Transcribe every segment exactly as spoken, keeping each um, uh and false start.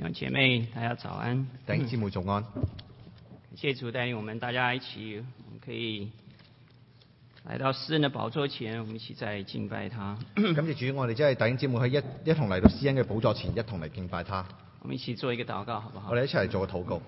兄姐妹，大家早安！ 弟兄姊妹早安。 感謝主帶領我們，大家一起，我們可以來到施恩的寶座前，我們一起再敬拜他。 感謝主，我哋真係弟兄姊妹喺一一同嚟到施恩嘅寶座前，一同嚟敬拜他。 我們一起做一個禱告，好不好？ 我哋一齊嚟做個禱告。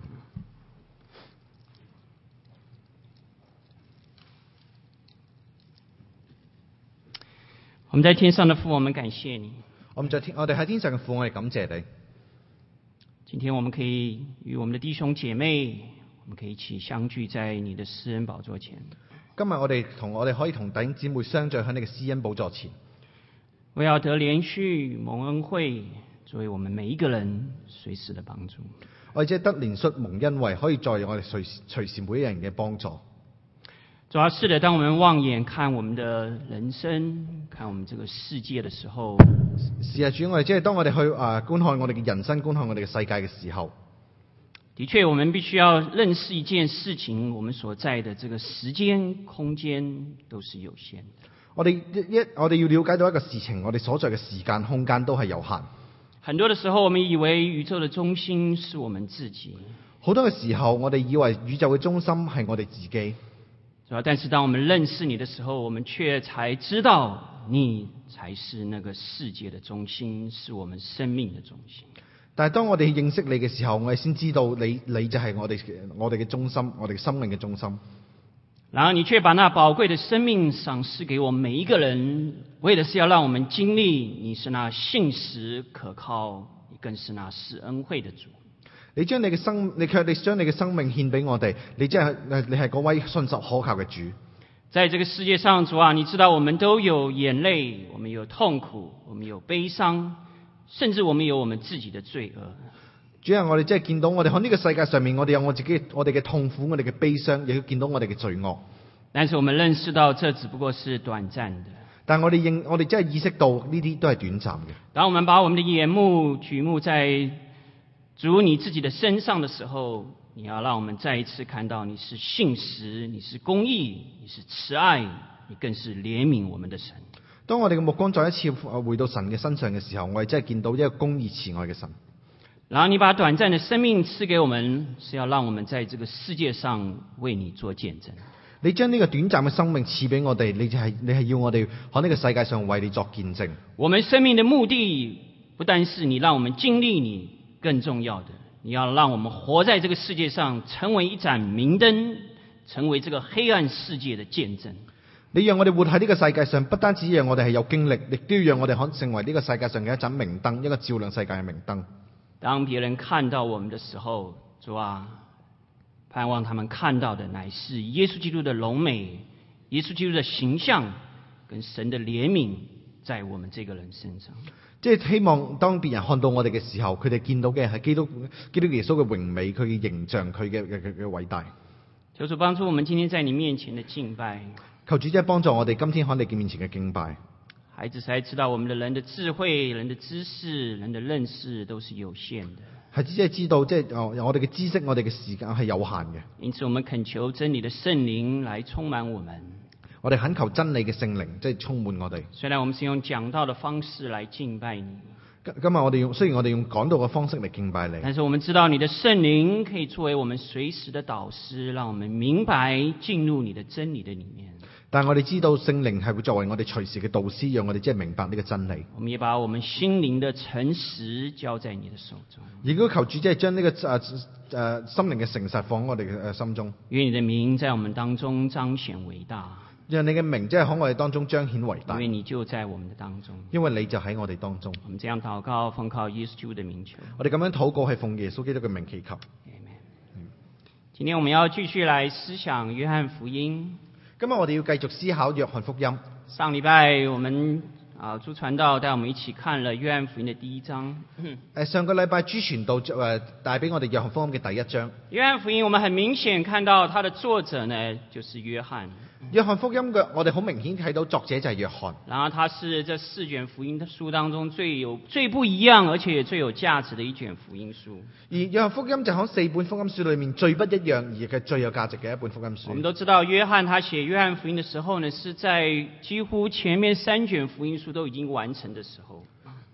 我們在天上的父，我們感謝你。 我們在天，我哋喺天上嘅父，我哋感謝你。 今天我們可以與我們的弟兄姐妹，我們可以一起相聚在你的施恩寶座前。 今日我哋同我哋可以同弟兄姊妹相聚喺你嘅施恩寶座前。 為要得連續蒙恩惠，作為我們每一個人隨時的幫助。 我哋即係得連續蒙恩惠，可以在我哋隨隨時每一人嘅幫助。 主要是的，當我們望眼看我們的人生，看我們這個世界的時候， 是啊，主，我哋即係當我哋去啊觀看我哋嘅人生，觀看我哋嘅世界嘅時候， 的確，我們必須要認識一件事情，我們所在的這個時間、空間都是有限的。 我哋一我哋要了解到一個事情，我哋所在嘅時間、空間都係有限。 很多的時候，我們以為宇宙的中心是我們自己。 好多嘅時候，我哋以為宇宙嘅中心係我哋自己。 但是當我們認識你的時候，我們卻才知道你才是那個世界的中心，是我們生命的中心。 但係當我哋認識你嘅時候，我哋先知道你你就係我哋我哋嘅中心，我哋嘅生命嘅中心。 然後你卻把那寶貴的生命賞賜給我們每一個人，為的是要讓我們經歷你是那信實可靠，你更是那施恩惠的主。 你將你嘅生，你卻你將你嘅生命獻俾我哋，你即係你係嗰位信實可靠嘅主。 在這個世界上，主啊，你知道我們都有眼淚，我們有痛苦，我們有悲傷，甚至我們有我們自己的罪惡。 主啊，我哋即係見到我哋喺呢個世界上面，我哋有我自己我哋嘅痛苦，我哋嘅悲傷，亦都見到我哋嘅罪惡。 但是我們認識到，這只不過是短暫的。 但我哋認我哋真係意識到呢啲都係短暫嘅。 當我們把我們的眼目舉目在主你自己的身上的時候，你要讓我們再一次看到你是信實，你是公義，你是慈愛，你更是憐憫我們的神。 當我哋嘅目光再一次回到神嘅身上嘅時候，我哋真係見到一個公義慈愛嘅神。 然後你把短暫的生命賜給我們，是要讓我們在這個世界上為你做見證。 你將呢個短暫嘅生命賜俾我哋，你就係你係要我哋喺呢個世界上為你作見證。 我們生命的目的不單是你讓我們經歷你，更重要的，你要讓我們活在這個世界上，成為一盞明燈，成為這個黑暗世界的見證。 你讓我哋活喺呢個世界上，不單止讓我哋係有經歷，亦都要讓我哋可成為呢個世界上嘅一盞明燈，一個照亮世界嘅明燈。 當別人看到我們的時候，主啊，盼望他們看到的乃是耶穌基督的榮美，耶穌基督的形象，跟神的憐憫在我們這個人身上。 即係希望當別人看到我哋嘅時候，佢哋見到嘅係基督基督耶穌嘅榮美，佢嘅形象，佢嘅嘅嘅偉大。 求主幫助我們今天在你面前的敬拜。 求主即係幫助我哋今天喺你面前嘅敬拜。 孩子才知道我們的人的智慧、人的知識、人的認識都是有限的。 孩子即係知道，即係我哋嘅知識、我哋嘅時間係有限嘅。 因此，我們懇求真理的聖靈來充滿我們。 我哋懇求真理嘅聖靈，即係充滿我哋。 雖然我們是用講道的方式來敬拜你， 今日我哋用雖然我哋用講道嘅方式嚟敬拜你， 但是我們知道你的聖靈可以作為我們隨時的導師，讓我們明白進入你的真理的裡面。 但係我哋知道聖靈係會作為我哋隨時嘅導師，讓我哋即係明白呢個真理。 我們也把我們心靈的誠實交在你的手中。 如果求主即係將呢個誒誒心靈嘅誠實放喺我哋嘅誒心中。 願你的名在我們當中彰顯偉大。 讓你嘅名即係喺我哋當中彰顯偉大。 因為你就在我們的當中。 因為你就喺我哋當中。 我們這樣禱告，奉靠耶穌基督的名求。 我哋咁樣禱告係奉耶穌基督嘅名祈求。 Amen。今天我們要繼續來思想約翰福音。 今日我哋要繼續思考約翰福音。 上禮拜我們啊朱傳道帶我們一起看了約翰福音的第一章。 誒上個禮拜朱傳道誒帶俾我哋約翰福音嘅第一章。 約翰福音我們很明顯看到它的作者呢就是約翰。 約翰福音嘅我哋好明顯睇到作者就係約翰。 然後他是這四卷福音書當中最有最不一樣而且也最有價值的一卷福音書。 而約翰福音就喺四本福音書裏面最不一樣而係最有價值嘅一本福音書。 我們都知道約翰他寫約翰福音的時候呢，是在幾乎前面三卷福音書都已經完成的時候。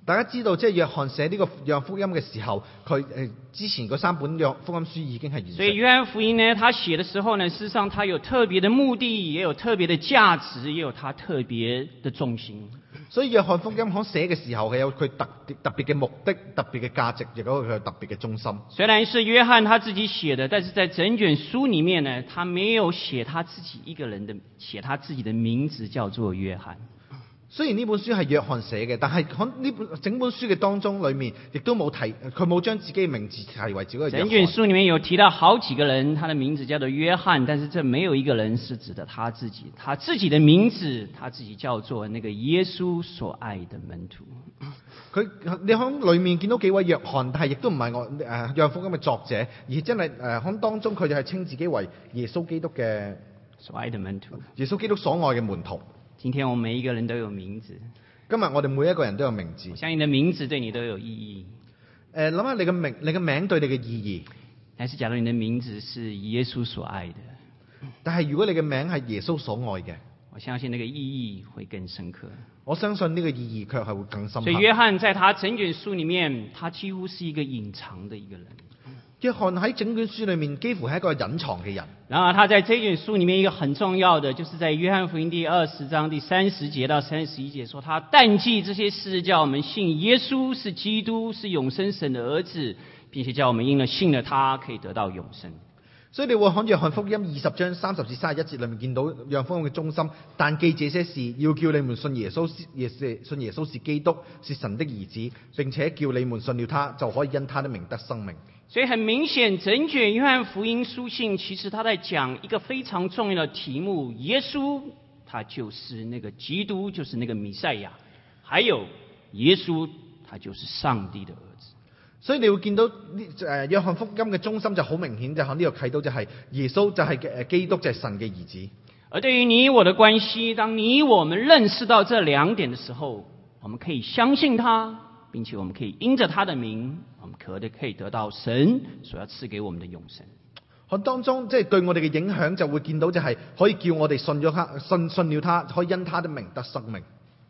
大家知道，即係約翰寫呢個約翰福音嘅時候，佢誒之前嗰三本約福音書已經係完成。 所以約翰福音呢，他寫的時候呢，事實上他有特別的目的，也有特別的價值，也有他特別的重心。 所以約翰福音喺寫嘅時候係有佢特特別嘅目的、特別嘅價值，亦都有佢特別嘅中心。 雖然是約翰他自己寫的，但是在整卷書裡面呢，他沒有寫他自己一個人的，寫他自己的名字叫做約翰。 雖然呢本書係約翰寫嘅，但係喺呢本整本書嘅當中裏面，亦都冇提，佢冇將自己嘅名字提為自己嘅約翰。 整卷書裡面有提到好幾個人，他的名字叫做約翰，但是這沒有一個人是指的他自己，他自己的名字，他自己叫做那個耶穌所愛的門徒。 佢你喺裏面見到幾位約翰，但係亦都唔係我誒約翰福音嘅作者，而真係誒喺當中佢就係稱自己為耶穌基督嘅所愛的門徒， 耶穌基督所愛嘅門徒。 今天我們每一個人都有名字， 今日我哋每一個人都有名字。 我相信你的名字對你都有意義。 誒諗下你嘅名，你嘅名對你嘅意義。 但是假如你的名字是耶穌所愛的， 但係如果你嘅名係耶穌所愛嘅， 我相信那個意義會更深刻。 我相信呢個意義卻係會更深刻。 所以約翰在他整卷書裡面，他幾乎是一個隱藏的一個人。 約翰喺整卷書裏面幾乎係一個隱藏嘅人。 然後他在這卷書裡面一個很重要的，就是在約翰福音第二十章第三十節到三十一節說，他但記這些事，叫我們信耶穌是基督，是永生神的兒子，並且叫我們因了信了他，可以得到永生。 所以你會喺約翰福音二十章三十至三十一節裏面見到約翰福音嘅中心，但記這些事，要叫你們信耶穌，信耶穌是基督，是神的兒子，並且叫你們信了他，就可以因他的名得生命。 所以很明顯，整卷約翰福音書信其實他在講一個非常重要的題目，耶穌他就是那個基督，就是那個彌賽亞，還有耶穌他就是上帝的兒子。 所以你會見到誒約翰福音嘅中心就好明顯，就喺呢度睇到就係耶穌就係誒基督，就係神嘅兒子。 而對於你我的關係，當你我們認識到這兩點的時候，我們可以相信他，並且我們可以因着他的名，我們可可以得到神所要賜給我們的永生。 喺當中即係對我哋嘅影響，就會見到就係可以叫我哋信咗他，信信了他，可以因他的名得生命。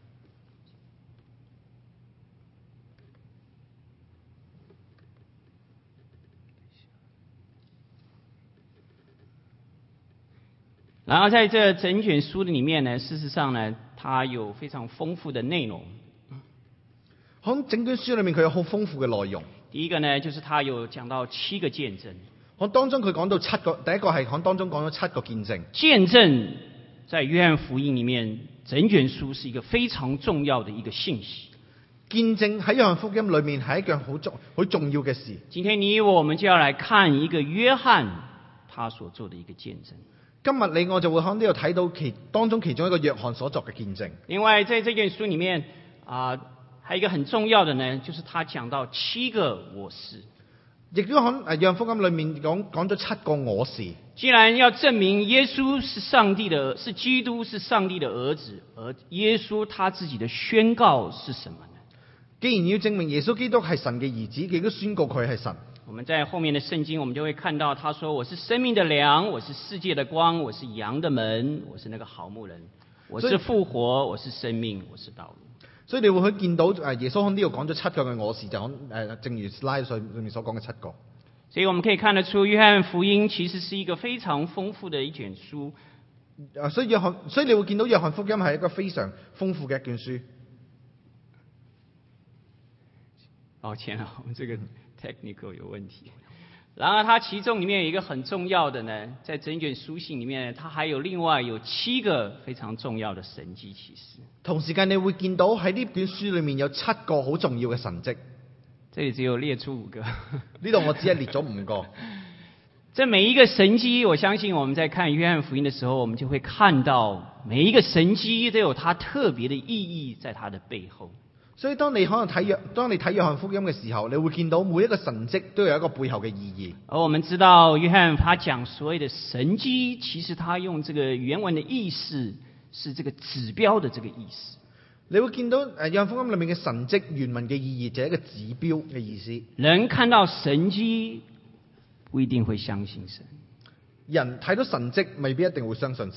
然後在這整卷書的裡面呢，事實上呢，它有非常豐富的內容。 喺整卷書裏面，佢有好豐富嘅內容。 第一個呢，就是他有講到七個見證。 喺當中佢講到七個，第一個係喺當中講咗七個見證。 見證在約翰福音裡面，整卷書是一個非常重要的一個信息。 見證喺約翰福音裏面係一樣好重好重要嘅事。 今天你我們就要來看一個約翰他所做的一個見證。 今日你我就會喺呢度睇到其當中其中一個約翰所作嘅見證。 另外，在這卷書裡面啊、呃，還有一個很重要的呢，就是他講到七個我是。 亦都喺誒約翰福音裏面講講咗七個我是。 既然要證明耶穌是上帝的，是基督，是上帝的兒子，而耶穌他自己的宣告是什麼呢？ 既然要證明耶穌基督係神嘅兒子，亦都宣告佢係神。 我們在後面的聖經，我們就會看到，他說：“我是生命的糧，我是世界的光，我是羊的門，我是那個好牧人，我是復活，我是生命，我是道路。” 所以你會見到誒耶穌喺呢度講咗七個嘅我是，就喺誒正如拉上面所講嘅七個。 所以我們可以看得出，約翰福音其實是一個非常豐富的一卷書。 啊，所以約翰，所以你會見到約翰福音係一個非常豐富嘅一卷書。 抱歉啊，我們這個 technical 有問題。然而，它其中裡面有一個很重要的呢，在整卷書信裡面，它還有另外有七個非常重要的神蹟奇事。 同時間，你會見到喺呢卷書裡面有七個好重要嘅神蹟。 這裡只有列出五個。 呢度我只係列咗五個。 這每一個神蹟，我相信我們在看約翰福音的時候，我們就會看到每一個神蹟都有它特別的意義在它的背後。 所以當你可能睇約，當你睇約翰福音嘅時候，你會見到每一個神蹟都有一個背後嘅意義。 而我們知道約翰他講所謂的神蹟，其實他用這個原文的意思是這個指標的這個意思。 你會見到誒約翰福音裏面嘅神蹟原文嘅意義就係一個指標嘅意思。 人看到神蹟不一定會相信神， 人睇到神蹟未必一定會相信神。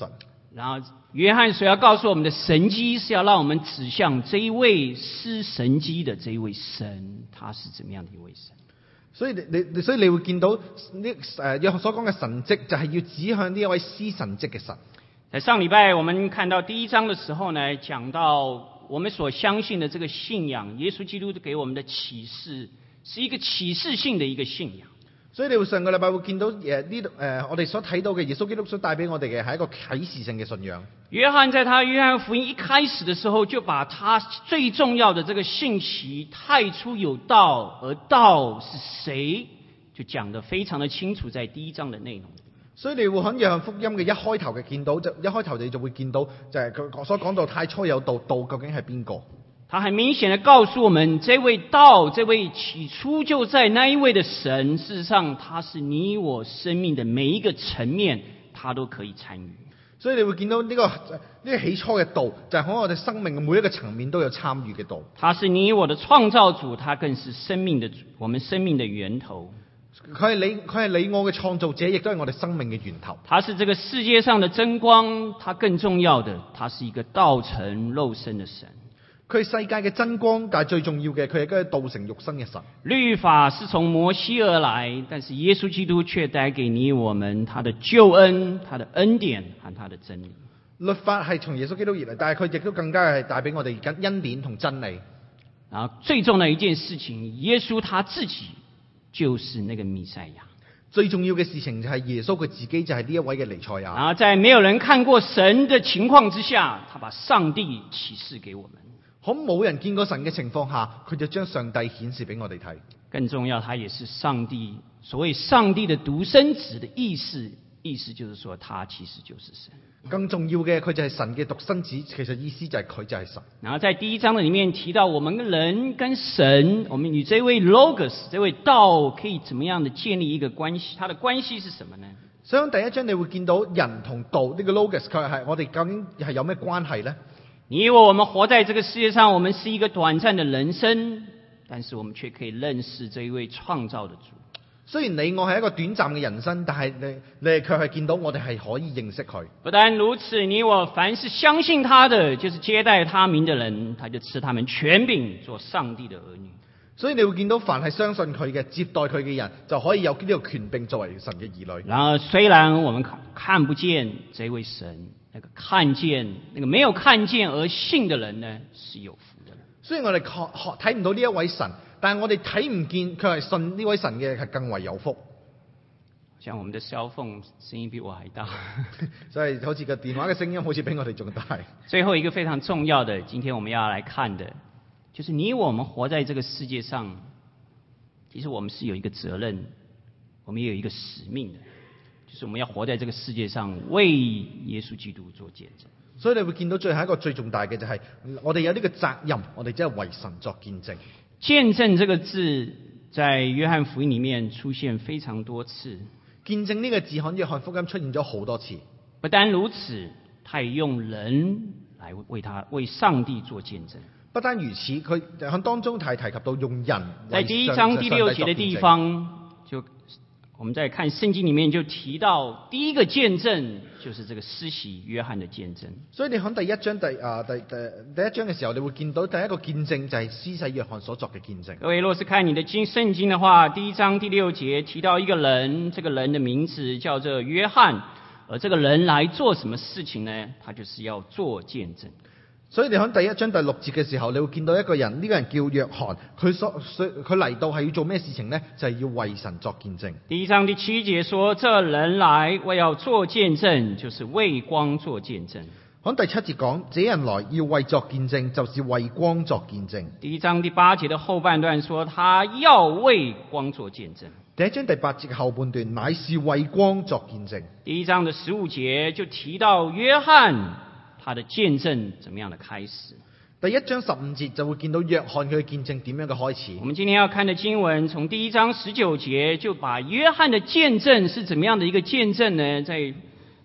然後約翰所要告訴我們的神蹟，是要讓我們指向這一位施神蹟的這一位神，他是怎麼樣的一位神。 所以你你所以你會見到呢誒約翰所講嘅神蹟，就係要指向呢一位施神蹟嘅神。 在上禮拜我們看到第一章的時候呢，講到我們所相信的這個信仰，耶穌基督給我們的啟示，是一個啟示性的一個信仰。 所以你會上個禮拜會見到誒呢度誒我哋所睇到嘅耶穌基督所帶俾我哋嘅係一個啟示性嘅信仰。 約翰在他約翰福音一開始的時候，就把他最重要的這個信息，太初有道，而道是誰，就講得非常的清楚，在第一章的內容。 所以你會喺約翰福音嘅一開頭嘅見到，就一開頭你就會見到就係佢所講到太初有道，道究竟係邊個？ 他很明顯的告訴我們，這位道，這位起初就在那一位的神，事實上他是你我生命的每一個層面，他都可以參與。 所以你會見到呢、這個呢、這個起初嘅道，就係、是、喺我哋生命嘅每一個層面都有參與嘅道。 他是你我的創造主，他更是生命的主，我們生命的源頭。 佢係你佢係你我嘅創造者，亦都係我哋生命嘅源頭。 他是這個世界上的真光，他更重要的，他是一個道成肉身的神。 佢係世界嘅真光，但係最重要嘅，佢係一個道成肉身嘅神。 律法是從摩西而來，但是耶穌基督卻帶給你我們他的救恩、他的恩典和他的真理。 律法係從耶穌基督而嚟，但係佢亦都更加係帶俾我哋恩典同真理。 然後最重要的一件事情，耶穌他自己就是那個彌賽亞。 最重要嘅事情就係耶穌佢自己就係呢一位嘅彌賽亞。 然後在沒有人看過神的情況之下，他把上帝啟示給我們。 喺冇人見過神嘅情況下，佢就將上帝顯示俾我哋睇。 更重要，他也是上帝，所謂上帝的獨生子的意思，意思就是說他其實就是神。 更重要嘅，佢就係神嘅獨生子，其實意思就係佢就係神。 然後在第一章的裡面提到，我們人跟神，我們與這位 Logos 這位道可以怎麼樣的建立一個關係？它的關係是什麼呢？ 所以第一章你會見到人同道呢、這個 Logos，佢係我哋究竟係有咩關係呢？ 你以為我們活在這個世界上，我們是一個短暫的人生，但是我們卻可以認識這一位創造的主。 雖然你我係一個短暫嘅人生，但係你你卻係見到我哋係可以認識佢。 不但如此，你我凡是相信他的，就是接待他名的人，他就賜他們權柄做上帝的兒女。 所以你會見到凡係相信佢嘅、接待佢嘅人，就可以有呢個權柄作為神嘅兒女。 然而，雖然我們看不見這位神，那個看見那個沒有看見而信的人呢，是有福的。 雖然我哋睇唔到呢一位神，但係我哋睇唔見佢係信呢位神嘅，係更為有福。 像我們的 cell phone 聲音比我還大， 所以好似個電話嘅聲音好似比我哋仲大。 最後一個非常重要的，今天我們要來看的，就是你我們活在這個世界上，其實我們是有一個責任，我們也有一個使命的，就是我們要活在這個世界上，為耶穌基督做見證。 所以你會見到最後一個最重大嘅就係，我哋有呢個責任，我哋即係為神作見證。 見證這個字在約翰福音裡面出現非常多次。 見證呢個字喺約翰福音出現咗好多次。 不單如此，他也用人來為他為上帝做見證。 不單如此，佢喺當中提提及到用人。 在第一章第六節的地方，就我們在看聖經裡面就提到第一個見證就是這個施洗約翰的見證。 所以你喺第一章第啊第第第一章嘅時候，你會見到第一個見證就係施洗約翰所作嘅見證。 各位若是看你的經聖經的話，第一章第六節提到一個人，這個人的名字叫做約翰，而這個人來做什麼事情呢？他就是要做見證。所以你喺第一章第六節嘅時候，你會見到一個人，呢、這個人叫約翰，佢所佢嚟到係要做咩事情呢？就係、是、要為神作見證。第一章第七節說，這人來為要做見證，就是為光做見證。喺第七節講，這人來要為作見證，就是為光作見證。第一章第八節的後半段說，他要為光做見證。第一章第八節嘅後半段乃是為光作見證。第一章的十五節就提到約翰。他的見證怎麼樣的開始？第一章十五節就會見到約翰佢嘅見證點樣嘅開始。我們今天要看的經文，從第一章十九節就把約翰的見證是怎麼樣的一個見證呢？在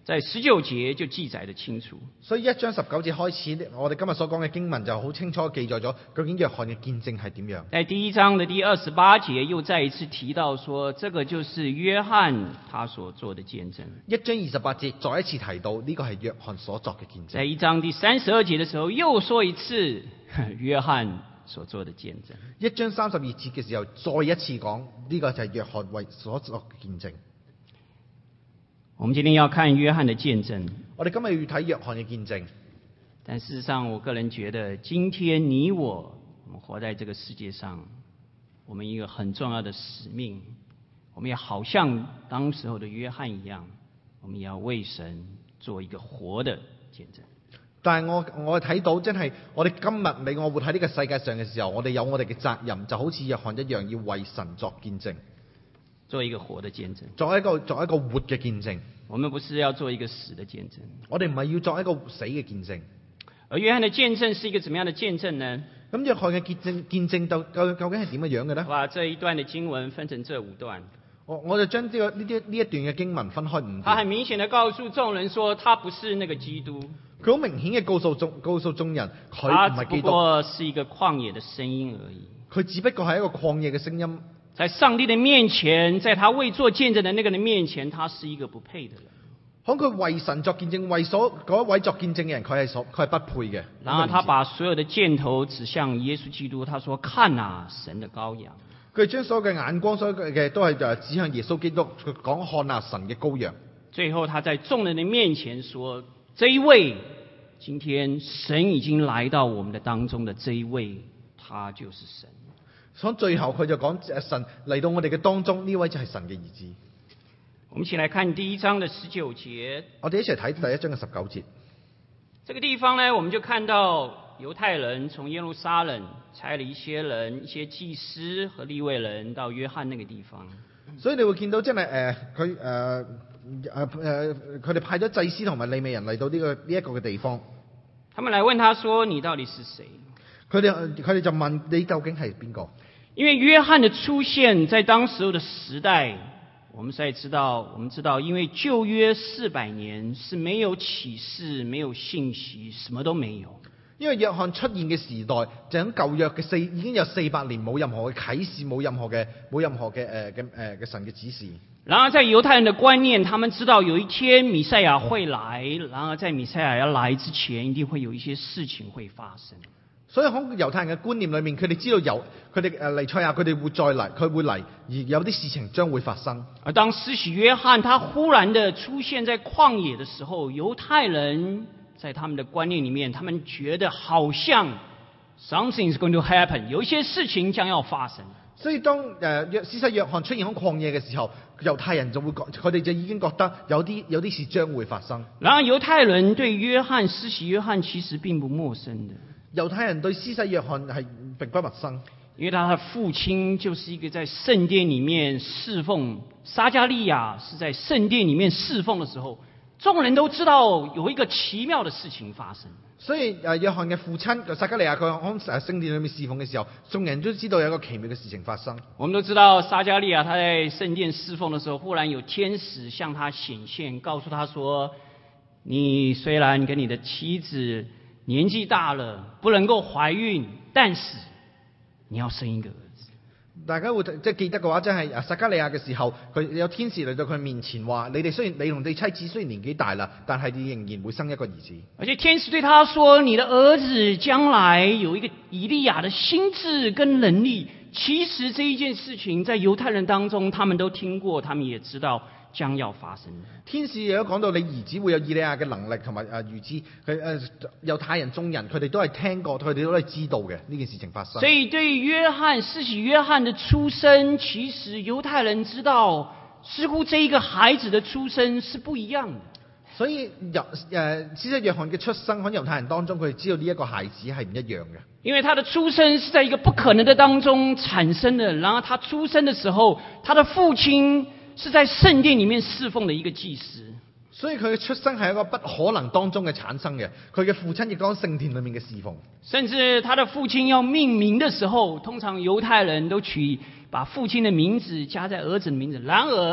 在十九節就記載得清楚。 所以一章十九節開始，我哋今日所講嘅經文就好清楚記載咗究竟約翰嘅見證係點樣。 在第一章的第二十八節又再一次提到說，這個就是約翰他所做的見證。 一章二十八節再一次提到呢個係約翰所作嘅見證。 在一章第三十二節的時候又說一次約翰所做的見證。 一章三十二節嘅時候再一次講呢個就係約翰為所作嘅見證。 我們今天要看約翰的見證， 我哋今日要睇約翰嘅見證。 但事實上我個人覺得今天你我我們活在這個世界上，我們一個很重要的使命，我們也好像當時候的約翰一樣，我們也要為神做一個活的見證。但係我我睇到真係我哋今日你我活喺呢個世界上嘅時候，我哋有我哋嘅責任，就好似約翰一樣，要為神作見證。 做一個活的見證， 作一個作一個活嘅見證。 我們不是要做一個死的見證， 我哋唔係要作一個死嘅見證。 而約翰的見證是一個怎麼樣的見證呢？ 咁約翰嘅見證見證究究究竟係點嘅樣嘅呢？ 哇！這一段的經文分成這五段， 我我就將呢個呢啲呢一段嘅經文分開五段。 他很明顯的告訴眾人說，他不是那個基督。 佢好明顯嘅告訴眾告訴眾人，佢唔係基督。 他只不過是一個曠野的聲音而已。 佢只不過係一個曠野嘅聲音。 在上帝的面前，在他為做見證的那個人面前，他是一個不配的人。 當佢為神作見證，為所嗰一位作見證嘅人，佢係所佢係不配嘅。 然後他把所有的箭頭指向耶穌基督，他說：看啊，神的羔羊。 佢將所有嘅眼光，所有嘅都係誒指向耶穌基督，佢講看啊，神嘅羔羊。 最後他在眾人的面前說：這一位，今天神已經來到我們的當中的這一位，他就是神。 所以最後佢就講神嚟到我哋嘅當中，呢位就係神嘅兒子。 我們一起來看第一章的十九節。 我哋一齊睇第一章嘅十九節。 這個地方呢，我們就看到猶太人從耶路撒冷差了一些人，一些祭司和利未人到約翰那個地方。 所以你會見到真係誒佢誒誒誒佢哋派咗祭司同埋利未人嚟到呢、這個呢一、這個嘅地方。 他們來問他說：你到底是誰？ 佢哋佢哋就問你究竟係邊個？ 因為約翰的出現在當時候的時代，我們才知道，我們知道，因為舊約四百年是沒有啟示、沒有信息，什麼都沒有。 因為約翰出現嘅時代，就喺舊約嘅四已經有四百年冇任何嘅啟示，冇任何嘅冇任何嘅誒嘅誒嘅神嘅指示。 然而在猶太人的觀念，他們知道有一天彌賽亞會來，然而在彌賽亞要來之前，一定會有一些事情會發生。 所以喺猶太人嘅觀念裏面，佢哋知道有佢哋誒彌賽亞，佢哋會再嚟，佢會嚟，而有啲事情將會發生。 而當施洗約翰他忽然的出現在曠野的時候，猶太人在他們的觀念裏面，他們覺得好像 something is going to happen， 有一些事情將要發生。 所以當誒約施洗約翰出現喺曠野嘅時候，猶太人就會覺，佢哋就已經覺得有啲有啲事將會發生。 然而猶太人對約翰施洗約翰其實並不陌生的。 猶太人對施洗約翰係並不陌生， 因為他的父親就是一個在聖殿裡面侍奉，撒迦利亞是在聖殿裡面侍奉的時候，眾人都知道有一個奇妙的事情發生。 所以誒約翰嘅父親撒迦利亞佢喺誒聖殿裡面侍奉嘅時候，眾人都知道有一個奇妙嘅事情發生。 我們都知道撒迦利亞他在聖殿侍奉的時候，忽然有天使向他顯現，告訴他說：你雖然跟你的妻子年紀大了，不能夠懷孕，但是你要生一個兒子。 大家會即係記得嘅話，即係撒迦利亞嘅時候，佢有天使嚟到佢面前話：你哋雖然你同你妻子雖然年紀大啦，但係你仍然會生一個兒子。 而且天使對他說：你的兒子將來有一個以利亞的心智跟能力。其實這一件事情在猶太人當中，他們都聽過，他們也知道將要發生。 天使亦都講到你兒子會有以利亞嘅能力同埋誒預知，佢誒猶太人眾人佢哋都係聽過，佢哋都係知道嘅呢件事情發生。 所以對約翰施洗約翰的出生，其實猶太人知道，似乎這一個孩子的出生是不一樣的。 所以猶誒施洗約翰嘅出生喺猶太人當中，佢哋知道呢一個孩子係唔一樣嘅。 因為他的出生是在一個不可能的當中產生的，然後他出生的時候，他的父親是在聖殿裡面侍奉的一個祭司。 所以佢嘅出生係一個不可能當中嘅產生嘅，佢嘅父親亦當聖殿裡面嘅侍奉。 甚至他的父親要命名的時候，通常猶太人都取把父親的名字加在兒子的名字。然而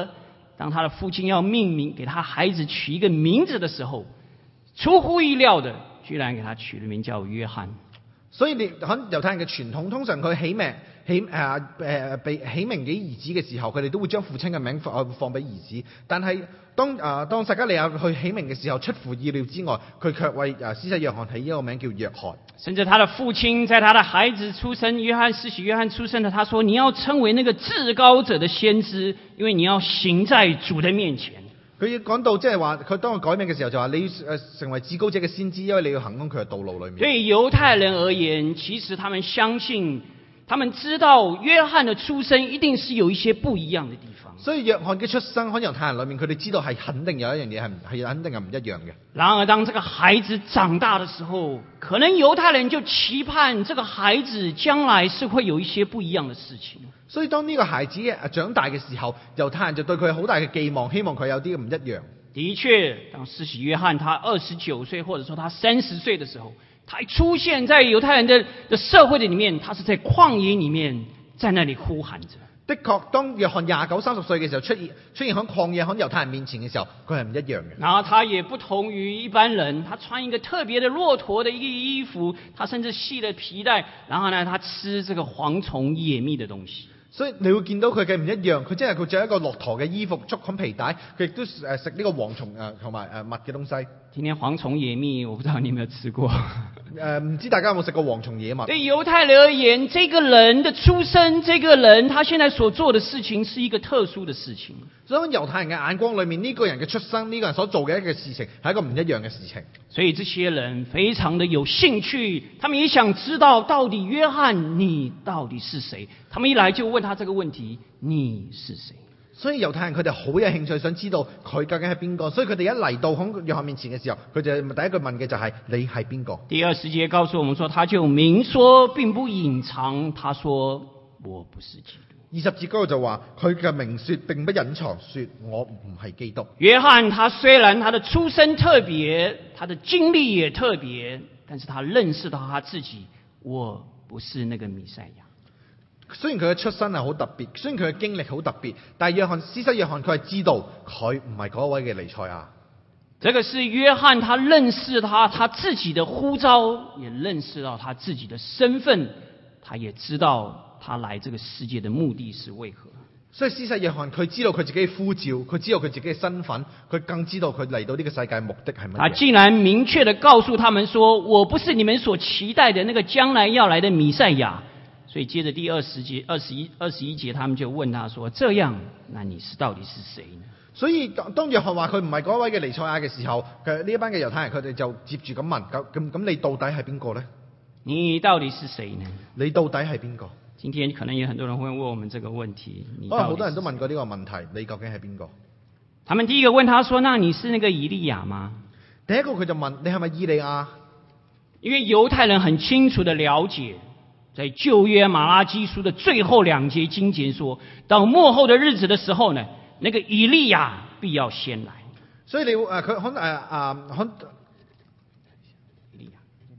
当他的父親要命名給他孩子取一個名字的時候，出乎意料的，居然給他取了名叫約翰。 所以你喺猶太人嘅傳統，通常佢起名起誒誒被起名給兒子嘅時候，佢哋都會將父親嘅名放放俾兒子。但係當誒、呃、當撒迦利亞去起名嘅時候，出乎意料之外，佢卻為誒施洗約翰起一個名叫約翰。 甚至他的父親在他的孩子出生，約翰施洗約翰出生的，他說：你要稱為那個至高者的先知，因為你要行在主的面前。 佢講到即係話，佢當佢改名嘅時候就話你要誒成為至高者嘅先知，因為你要行喺佢嘅道路裏面。 對猶太人而言，其實他們相信，他們知道約翰的出生一定是有一些不一樣的地方。 所以約翰嘅出生喺猶太人裏面，佢哋知道係肯定有一樣嘢係係肯定係唔一樣嘅。 然而當這個孩子長大的時候，可能猶太人就期盼這個孩子將來是會有一些不一樣的事情。 所以當呢個孩子長大嘅時候，猶太人就對佢有好大嘅寄望，希望佢有啲唔一樣。 的確，當施洗約翰他二十九歲，或者說他三十歲的時候，他出現在猶太人的的社會的裡面，他是在曠野裡面，在那裡呼喊着。 的確，當約翰廿九、三十歲嘅時候出現出現喺曠野喺猶太人面前嘅時候，佢係唔一樣嘅。 然後他也不同於一般人，他穿一個特別的駱駝的一個衣服，他甚至繫了皮帶，然後呢，他吃這個蝗蟲野蜜的東西。 所以你會見到佢嘅唔一樣，佢真係佢着一個駱駝嘅衣服，捉緊皮帶，佢亦都誒食呢個蝗蟲誒同埋誒蜜嘅東西。 今天蝗蟲野蜜，我不知道你有沒有吃過。誒、 呃，唔知大家有冇食過蝗蟲野蜜？ 對猶太人而言，這個人的出生，這個人他現在所做的事情，是一個特殊的事情。 所以喺猶太人嘅眼光裏面，呢、這個人嘅出生，呢、這個人所做嘅一個事情，係一個唔一樣嘅事情。 所以這些人非常的有興趣，他們也想知道到底約翰你到底是誰？他們一來就問他這個問題：你是誰？ 所以猶太人佢哋好有興趣，想知道佢究竟係邊個。所以佢哋一嚟到喺約翰面前嘅時候，佢就第一句問嘅就係、是：你係邊個？ 第二十節告訴我們說，他就明說，並不隱藏。他說：我不是基督。 二十節嗰個就話佢嘅明說並不隱藏，說我唔係基督。 約翰他雖然他的出身特別，他的經歷也特別，但是他認識到他自己，我不是那個彌賽亞。 雖然佢嘅出身係好特別，雖然佢嘅經歷好特別，但係約翰施洗約翰佢係知道佢唔係嗰位嘅彌賽亞。 這個是約翰他認識他他自己的呼召，也認識到他自己的身份，他也知道他來這個世界的目的是為何。 所以施洗約翰佢知道佢自己嘅呼召，佢知道佢自己嘅身份，佢更知道佢嚟到呢個世界目的係乜嘢。 他竟然明確地告訴他們說：我不是你們所期待的那個將來要來的彌賽亞。所以接着第二十節、二十一、二十一節，他們就問他說：這樣，那你是到底是誰呢？ 所以當約翰話佢唔係嗰位嘅彌賽亞嘅時候，佢呢一班嘅猶太人佢哋就接住咁問：咁咁你到底係邊個呢？ 你到底是誰呢？ 你到底係邊個？ 今天可能有很多人會問我們這個問題。 可能好多人都問過呢個問題：你究竟係邊個？ 他們第一個問他說：那你是那個以利亞嗎？ 第一個佢就問：你係咪以利亞？ 因為猶太人很清楚的了解，在舊約馬拉基書的最後兩節經節說，到末後的日子的時候呢，那個以利亞必要先來。所以你誒佢可誒啊可以利亞，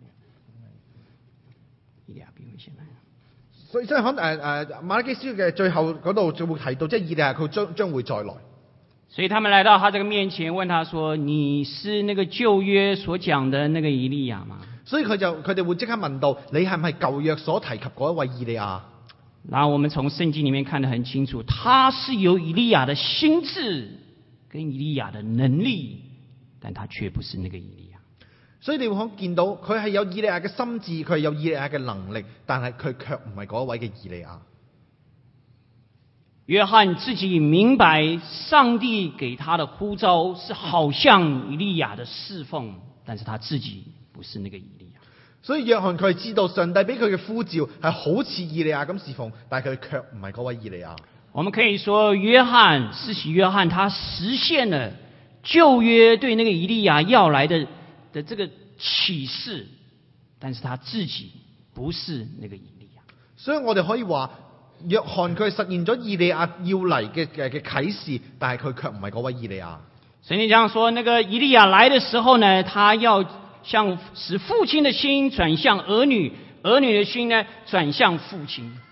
以利亞必會先來。 所以即係可誒誒馬拉基書嘅最後嗰度就會提到，即係以利亞佢將將會再來。 所以他們來到他這個面前，問他說：你是那個舊約所講的那個以利亞嗎？ 所以佢就佢哋會即刻問到：你係唔係舊約所提及嗰一位以利亞？ 然後我們從聖經裡面看得很清楚，他是有以利亞的心智跟以利亞的能力，但他卻不是那個以利亞。 所以你會可見到佢係有以利亞嘅心智，佢係有以利亞嘅能力，但係佢卻唔係嗰一位嘅以利亞。 約翰自己明白上帝給他的呼召是好像以利亞的侍奉，但是他自己不是那個以利亞。 所以約翰佢係知道上帝俾佢嘅呼召係好似以利亞咁侍奉，但係佢卻唔係嗰位以利亞。 我們可以說，約翰施洗約翰他實現了舊約對那個以利亞要來的的這個啟示，但是他自己不是那個以利亞。 所以我哋可以話，約翰佢實現咗以利亞要嚟嘅嘅嘅啟示，但係佢卻唔係嗰位以利亞。 聖經講說，那個以利亞來的時候呢，他要向使父親的心轉向兒女，兒女的心呢轉向父親。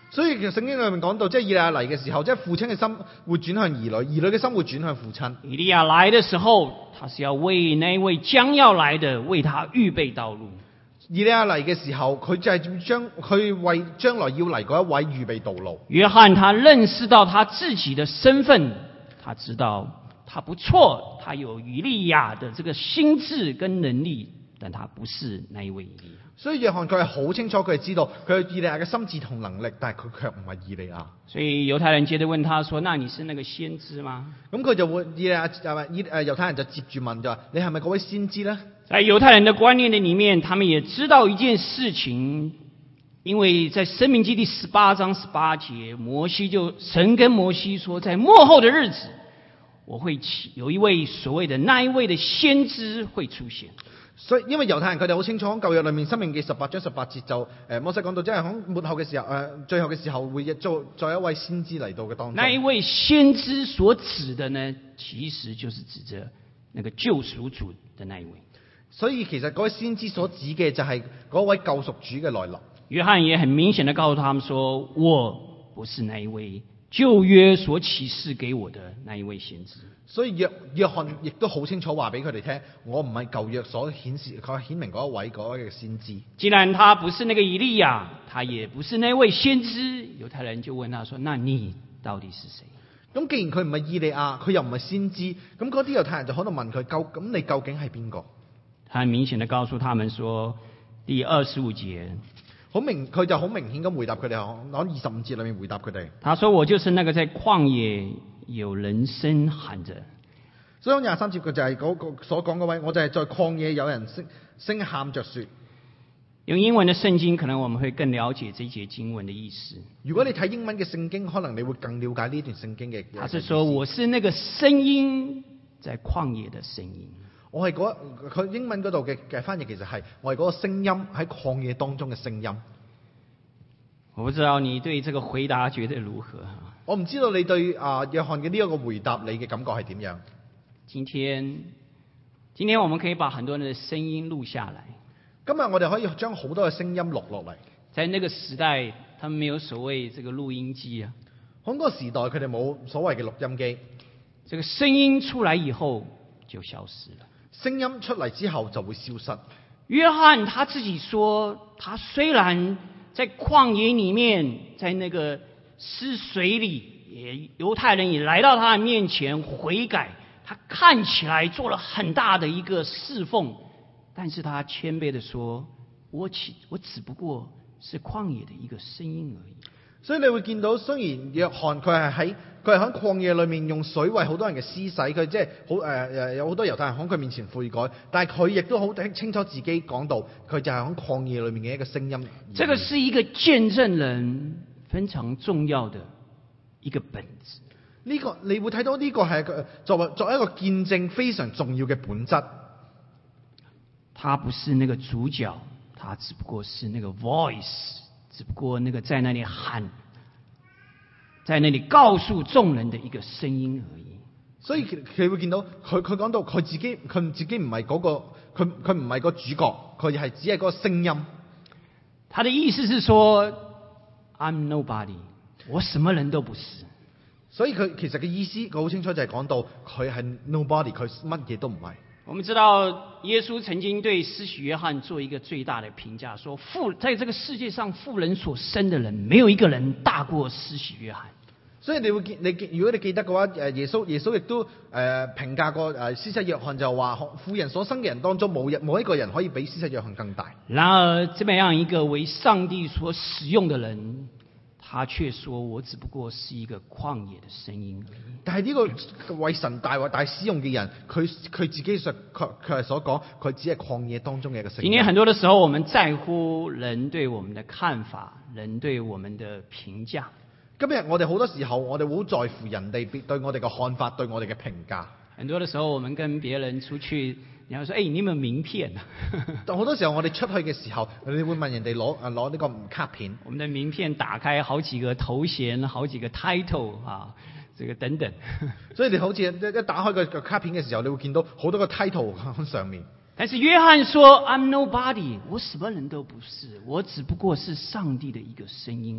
所以其實聖經裏面講到，即係以利亞嚟嘅時候，即係父親嘅心會轉向兒女，兒女嘅心會轉向父親。 以利亞來的時候，他是要為那位將要來的為他預備道路。 以利亞嚟嘅時候，佢就係將佢為將來要嚟嗰一位預備道路。 約翰他認識到他自己的身份，他知道他不錯，他有以利亞的這個心智跟能力，但他不是那一位以利亞。 所以約翰佢係好清楚，佢係知道佢有以利亞嘅心智同能力，但係佢卻唔係以利亞。 所以猶太人接着問他說：那你是那個先知嗎？ 咁佢就會以利亞係咪以誒猶太人就接住問就話：你係咪嗰位先知呢？ 在猶太人的觀念的裡面，他們也知道一件事情，因為在申命記第十八章十八節，摩西就神跟摩西說，在末後的日子，我會起有一位所謂的那一位的先知會出現。 所以因為猶太人佢哋好清楚，舊約裏面申命記十八章十八節就誒摩西講到，即係喺末後嘅時候誒、呃、最後嘅時候會做再一位先知嚟到嘅當中。 那一位先知所指的呢，其實就是指着那個救贖主的那一位。 所以其實嗰位先知所指嘅就係嗰位救贖主嘅來臨。 約翰也很明顯地告訴他們說，我不是那一位舊約所啟示給我的那一位先知。 所以約約翰亦都好清楚話俾佢哋聽，我唔係舊約所顯示佢顯明嗰一位嗰位嘅先知。 既然他不是那個以利亞，他也不是那位先知，猶太人就問他說：那你到底是誰？ 咁既然佢唔係以利亞，佢又唔係先知，咁嗰啲猶太人就可能問佢：究咁你究竟係邊個？ 他很明顯地告訴他們說，第二十五節， 好明佢就好明顯咁回答佢哋，喺二十五節裏面回答佢哋。 他說：我就是那個在曠野有人聲喊着。 所以廿三節佢就係嗰個所講嗰位，我就係在曠野有人聲聲喊着說。 用英文的聖經，可能我們會更了解這節經文的意思。 如果你睇英文嘅聖經，可能你會更了解呢段聖經嘅。 他是說：我是那個聲音在曠野的聲音。 我係嗰佢英文嗰度嘅嘅翻譯其實係我係嗰個聲音喺曠野當中嘅聲音。 我不知道你對這個回答覺得如何？ 我唔知道你對啊約翰嘅呢一個回答你嘅感覺係點樣？ 今天，今天我們可以把很多人的聲音錄下來。 今日我哋可以將好多嘅聲音錄落嚟。 在那個時代，他們沒有所謂這個錄音機啊。 喺嗰個時代，佢哋冇所謂嘅錄音機。 這個聲音出來以後就消失了。 聲音出嚟之後就會消失。 約翰他自己說，他雖然在曠野裡面，在那個死水裡，也猶太人也來到他的面前悔改，他看起來做了很大的一個侍奉，但是他謙卑地說，我只我只不過是曠野的一個聲音而已。 所以你會見到，雖然約翰佢係喺佢係喺曠野裏面用水為好多人嘅施洗，佢即係好誒誒有好多猶太人喺佢面前悔改，但係佢亦都好清楚自己講到，佢就係喺曠野裏面嘅一個聲音。 這個是一個見證人非常重要的一個本質。 呢、這個你會睇到呢個係一個作為作為一個見證非常重要嘅本質。 他不是那個主角，他只不過是那個 voice。只不過那個在那裡喊，在那裡告訴眾人的一個聲音而已。 所以佢會見到佢佢講到佢自己佢自己唔係嗰個佢佢唔係個主角，佢係只係嗰個聲音。 他的意思是說 I'm nobody， 我什麼人都不是。 所以佢其實嘅意思佢好清楚，就係講到佢係 nobody， 佢乜嘢都唔係。我們知道耶穌曾經對施洗約翰做一個最大的評價，說婦在這個世界上婦人所生的人，沒有一個人大過施洗約翰。 所以你會見你如果你記得嘅話，誒耶穌耶穌亦都誒、呃、評價過誒施洗約翰，就話婦人所生嘅人當中冇人冇一個人可以比施洗約翰更大。 然而這麼樣一個為上帝所使用的人，他卻說我只不過是一個曠野的聲音而已。 但係呢個為神大或大使用嘅人，佢佢自己所佢佢係所講，佢只係曠野當中嘅一個聲音。 今天很多的時候，我們在乎人對我們的看法，人對我們的評價。 今日我哋好多時候，我哋好在乎人哋對我哋嘅看法，對我哋嘅評價。 很多的時候，我們跟別人出去，你要說：誒，你有冇名片？ 但好多時候，我哋出去嘅時候，你會問人哋攞啊攞呢個卡片。 我們的名片打開，好幾個頭銜，好幾個 title 啊，這個等等。所以你好似一打開個卡片嘅時候，你會見到好多個 title 喺上面。 但是約翰說 ：I'm nobody， 我什麼人都不是，我只不過是上帝的一個聲音而已。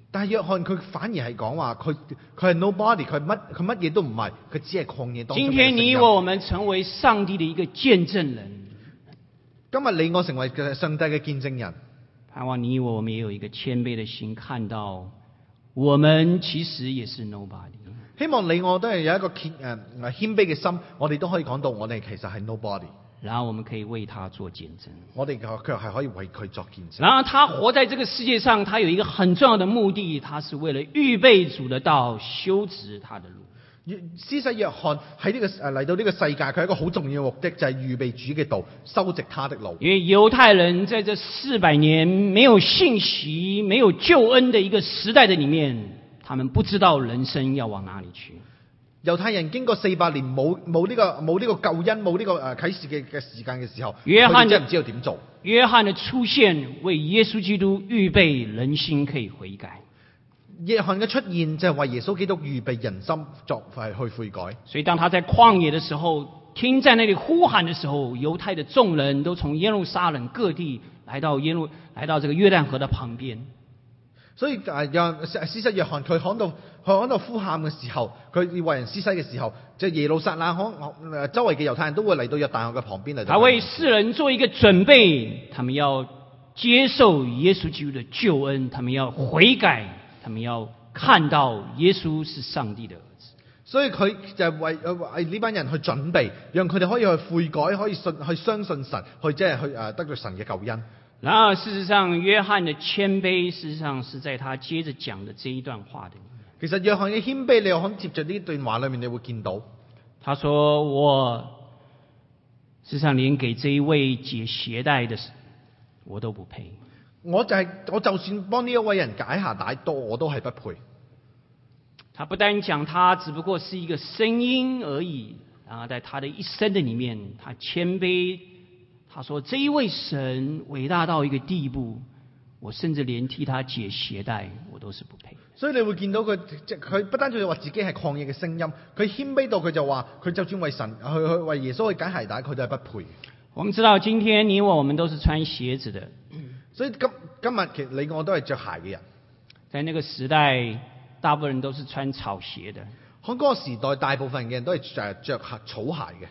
但係約翰佢反而係講話佢佢係 nobody， 佢乜佢乜嘢都唔係，佢只係曠野當中嘅聲音。 今天你我我們成為上帝的一個見證人。 今日你我成為上帝嘅見證人， 盼望你我我們也有一個謙卑的心，看到我們其實也是 nobody。 希望你我都係有一個謙誒謙卑嘅心，我哋都可以講到我哋其實係 nobody。 然後我們可以為他做見證， 我哋卻係可以為佢作見證。 然後他活在這個世界上，他有一個很重要的目的，他是為了預備主的道，修直他的路。 施洗約翰喺呢個誒嚟到呢個世界，佢係一個好重要嘅目的，就係預備主嘅道，修直他的路。 因為猶太人在這四百年沒有信息、沒有救恩的一個時代的裡面，他們不知道人生要往哪裡去。 猶太人經過四百年冇冇呢個冇呢個救恩冇呢個誒啟示嘅嘅時間嘅時候， 約翰真係唔知道點做。 約翰的出現為耶穌基督預備人心可以悔改。 約翰嘅出現就係為耶穌基督預備人心作係去悔改。 所以當他在曠野的時候，聽在那裡呼喊的時候，猶太的眾人都從耶路撒冷各地來到耶路來到這個約旦河的旁邊。 所以誒，讓施洗約翰佢響度佢響度呼喊嘅時候，佢要為人施洗嘅時候，即係耶路撒冷響周圍嘅猶太人都會嚟到約旦河嘅旁邊嚟。 他為世人做一個準備，他們要接受耶穌基督的救恩，他們要悔改，他們要看到耶穌是上帝的兒子。 所以佢就係為為呢班人去準備，讓佢哋可以去悔改，可以信去相信神，去即係去誒得到神嘅救恩。 然而事實上，約翰的謙卑，事實上是在他接着講的這一段話的裡面。 其實約翰嘅謙卑，你又可接着呢段話裏面，你會見到， 他說：我事實上連給這一位解鞋帶的，我都不配。 我就係、是、我就算幫呢一位人解下帶，都我都係不配。 他不單講他只不過是一個聲音而已，然後在他的一生的裡面，他謙卑。他說：這一位神偉大到一個地步，我甚至連替他解鞋帶，我都是不配。 所以你會見到佢，即佢不單止話自己係曠野嘅聲音，佢謙卑到佢就話，佢就算為神去去為耶穌去解鞋帶，佢都係不配。 我們知道今天你我我們都是穿鞋子的， 所以今今日其實你我都係着鞋嘅人。 在那個時代，大部分人都是穿草鞋的。 喺嗰個時代，大部分嘅人都係着着草鞋嘅。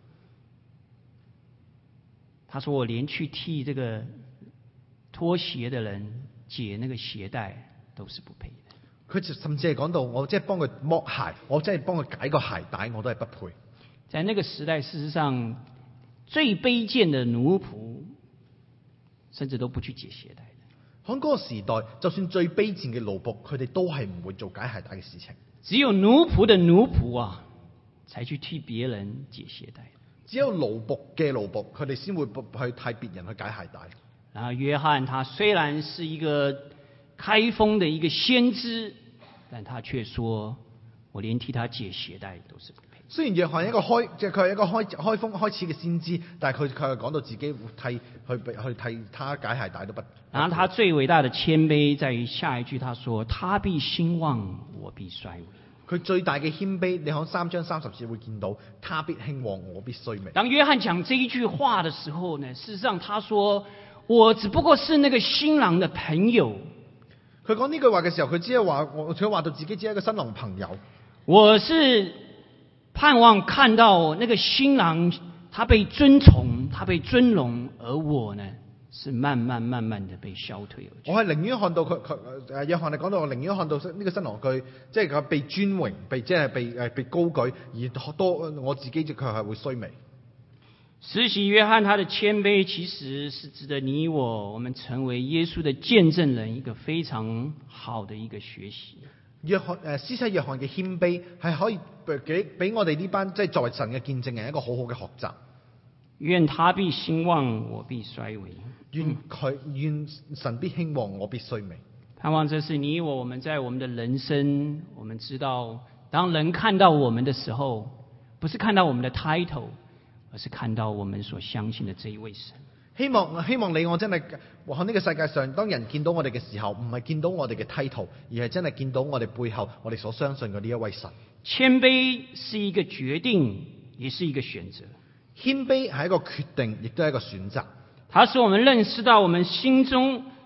他說：我連去替這個脫鞋的人解那個鞋帶都是不配的。 佢甚至係講到，我即係幫佢剝鞋，我即係幫佢解個鞋帶，我都係不配。 在那個時代，事實上最卑賤的奴僕，甚至都不去解鞋帶的。喺嗰個時代，就算最卑賤嘅奴僕，佢哋都係唔會做解鞋帶嘅事情。 只有奴僕的奴僕啊，才去替別人解鞋帶。 只有奴僕嘅奴僕，佢哋先會去替別人去解鞋帶。 然後約翰他雖然是一個開封的一個先知，但他卻說：我連替他解鞋帶都是不配。雖然約翰一個開，即係佢係一個開開封開始嘅先知，但係佢佢係講到自己替去去替他解鞋帶都不。然後他最偉大的謙卑在於下一句，他說：他必興旺，我必衰微。 佢最大嘅謙卑，你喺三章三十節會見到，他必興旺，我必衰微。 當約翰講這一句話的時候呢，事實上他說：我只不過是那個新郎的朋友。 佢講呢句話嘅時候，佢只係話我，佢話到自己只係一個新郎朋友。 我是盼望看到那個新郎，他被尊崇，他被尊榮，而我呢，是慢慢慢慢的被消退而去。 我係寧願看到佢佢誒約翰你講到，我寧願看到呢個新郎佢即係佢被尊榮，被即係被誒被高舉，而多我自己就佢係會衰微。 施洗約翰他的謙卑，其實是值得你我我們成為耶穌的見證人一個非常好的一個學習。 約翰誒施洗約翰嘅謙卑係可以俾俾我哋呢班即係作為神嘅見證人一個好好嘅學習。 願他必興旺，我必衰微。 願佢願神必興旺，我必衰微。 盼望這是你我我們在我們的人生，我們知道當人看到我們的時候，不是看到我們的 title， 而是看到我們所相信的這一位神。 希望希望你我真係喺呢個世界上，當人見到我哋嘅時候，唔係見到我哋嘅 title， 而係真係見到我哋背後我哋所相信嘅呢一位神。 謙卑是一個決定，也是一個選擇。 謙卑係一個決定，亦都係一個選擇。 它使我們認識到我們心中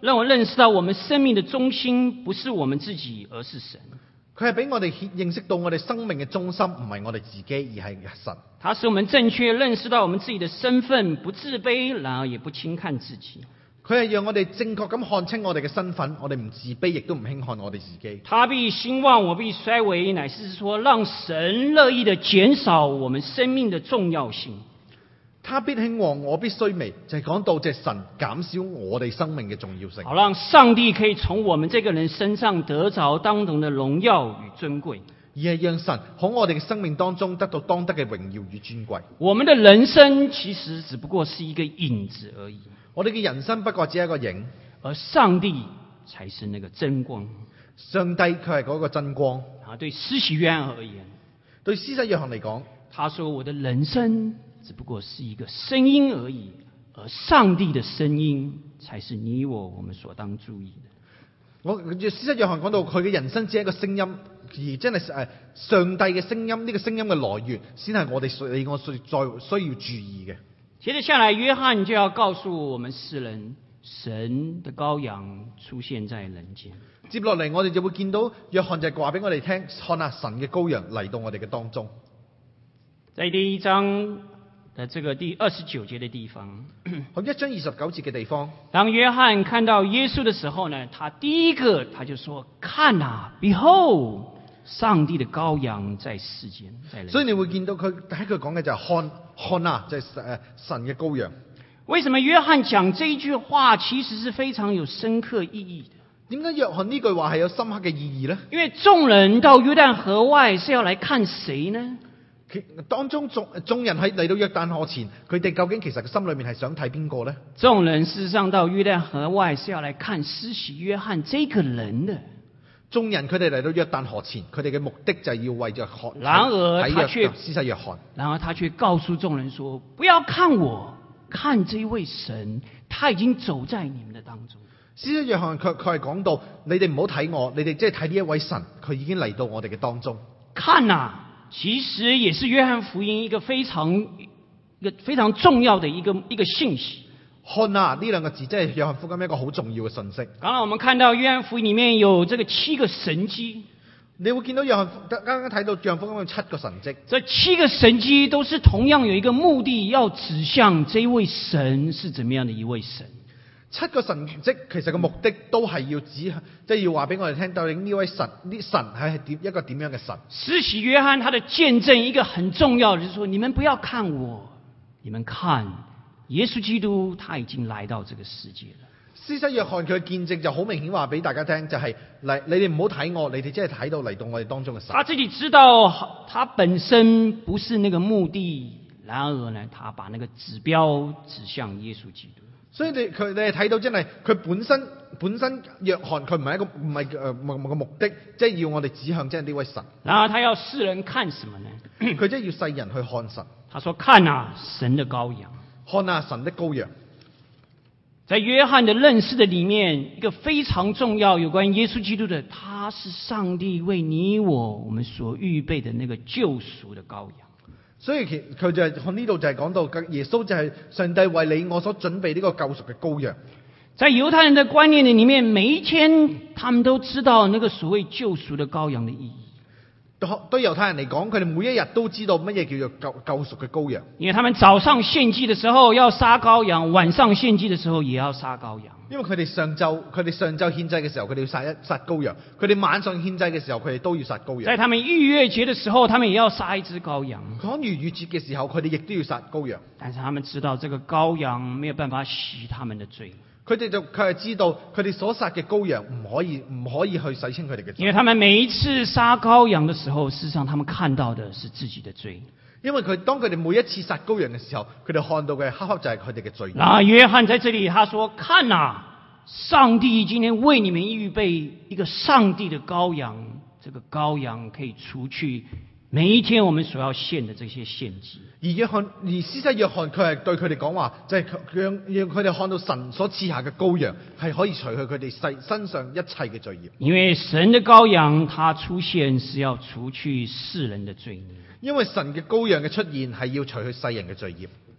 讓我認識到我們生命的中心不是我們自己，而是神。 佢係俾我哋認識到我哋生命嘅中心唔係我哋自己，而係神。 它使我們正確認識到我們自己的身份，不自卑，然而也不輕看自己。 佢係讓我哋正確咁看清我哋嘅身份，我哋唔自卑，亦都唔輕看我哋自己。 他必興旺，我必衰微，乃是說讓神樂意的減少我們生命的重要性。 他必興旺，我必衰微，就係講到即係神減少我哋生命嘅重要性， 好讓上帝可以從我們這個人身上得着當中的榮耀與尊貴， 而係讓神喺我哋嘅生命當中得到當得嘅榮耀與尊貴。 我們的人生其實只不過是一個影子而已， 我哋嘅人生不過只係一個影， 而上帝才是那個真光。 上帝佢係嗰個真光。 啊，對施洗約翰而言， 對施洗約翰嚟講， 他說我的人生只不過是一個聲音而已，而上帝的聲音才是你我我們所當注意的。 我施洗約翰講到佢嘅人生只係一個聲音，而真係誒上帝嘅聲音，呢、這個聲音嘅來源先係我哋你我需再需要注意嘅。 接着下來，約翰就要告訴我們世人，神的羔羊出現在人間。 接落嚟，我哋就會見到約翰就係話俾我哋聽，看下神嘅羔羊嚟到我哋嘅當中。 在第一章的這個第二十九節的地方， 喺一章二十九節嘅地方， 當約翰看到耶穌的時候呢，他第一個他就說：看啊 ，Behold， 上帝的羔羊在世間，在人間。 所以你會見到佢第一句講嘅就係看看啊，就係誒神嘅羔羊。 為什麼約翰講這一句話其實是非常有深刻意義的？ 點解約翰呢句話係有深刻嘅意義呢？ 因為眾人到約旦河外是要來看誰呢？ 當中眾眾人喺嚟到約旦河前，佢哋究竟其實心裏面係想睇邊個呢？ 眾人事實上到約旦河外是要來看施洗約翰這個人的。 眾人佢哋嚟到約旦河前，佢哋嘅目的就係要為着看。 然而他卻施洗約翰， 然而他卻告訴眾人說：不要看我，看這位神，他已經走在你們的當中。 施洗約翰佢佢係講到，你哋唔好睇我，你哋即係睇呢一位神，佢已經嚟到我哋嘅當中。 看啊！其實也是約翰福音一個非常一個非常重要的一個一個信息。 看啊，呢兩個字真係約翰福音一個好重要嘅信息。 剛剛我們看到約翰福音裏面有這個七個神蹟， 你會見到約翰剛剛睇到約翰福音有七個神蹟。 這七個神蹟都是同樣有一個目的，要指向這位神是怎麼樣的一位神。 七個神蹟其實個目的都係要指，即係要話俾我哋聽，究竟呢位神呢神係點一個點樣嘅神？ 施洗約翰他的見證一個很重要的，就是說你們不要看我，你們看耶穌基督，他已經來到這個世界了。 施洗約翰佢嘅見證就好明顯話俾大家聽，就係嚟你哋唔好睇我，你哋即係睇到嚟到我哋當中嘅神。 他自己知道他本身不是那個目的，然而呢，他把那個指標指向耶穌基督。 所以你佢你係睇到真係佢本身本身約翰佢唔係一個唔係誒目個目的，即係要我哋指向即係呢位神。 然後他要世人看什麼呢？ 佢即係要世人去看神。 他說：看啊，神的羔羊。 看啊，神的羔羊。 在約翰的認識的裡面，一個非常重要有關耶穌基督的，他是上帝為你我我們所預備的那個救贖的羔羊。 所以其佢就係喺呢度就係講到耶穌就係上帝為你我所準備呢個救贖嘅羔羊。 在猶太人的觀念裡面，每一天他們都知道那個所謂救贖的羔羊的意義。 對猶太人嚟講，佢哋每一日都知道乜嘢叫做救救贖嘅羔羊。 因為他們早上獻祭的時候要殺羔羊，晚上獻祭的時候也要殺羔羊。 因為佢哋上晝佢哋上晝獻祭嘅時候，佢哋要殺一殺羔羊；佢哋晚上獻祭嘅時候，佢哋都要殺羔羊。 在他們逾越節的時候，他們也要殺一隻羔羊。 講逾越節嘅時候，佢哋亦都要殺羔羊。 但是他們知道，這個羔羊沒有辦法洗他們的罪。 佢哋就佢係知道，佢哋所殺嘅羔羊唔可以唔可以去洗清佢哋嘅罪。 因為他們每一次殺羔羊的時候，事實上他們看到的是自己的罪。 因為佢當佢哋每一次殺羔羊嘅時候，佢哋看到嘅恰恰就係佢哋嘅罪。 那約翰在這裡他說：看啊，上帝今天為你們預備一個上帝的羔羊，這個羔羊可以除去每一天我們所要獻的這些獻祭。 而約翰，而施洗約翰佢係對佢哋講話，就係、是、讓讓佢哋看到神所賜下嘅羔羊係可以除去佢哋世身上一切嘅罪孽。 因為神的羔羊，它出現是要除去世人的罪孽。 因為神嘅羔羊嘅出現係要除去世人嘅罪孽。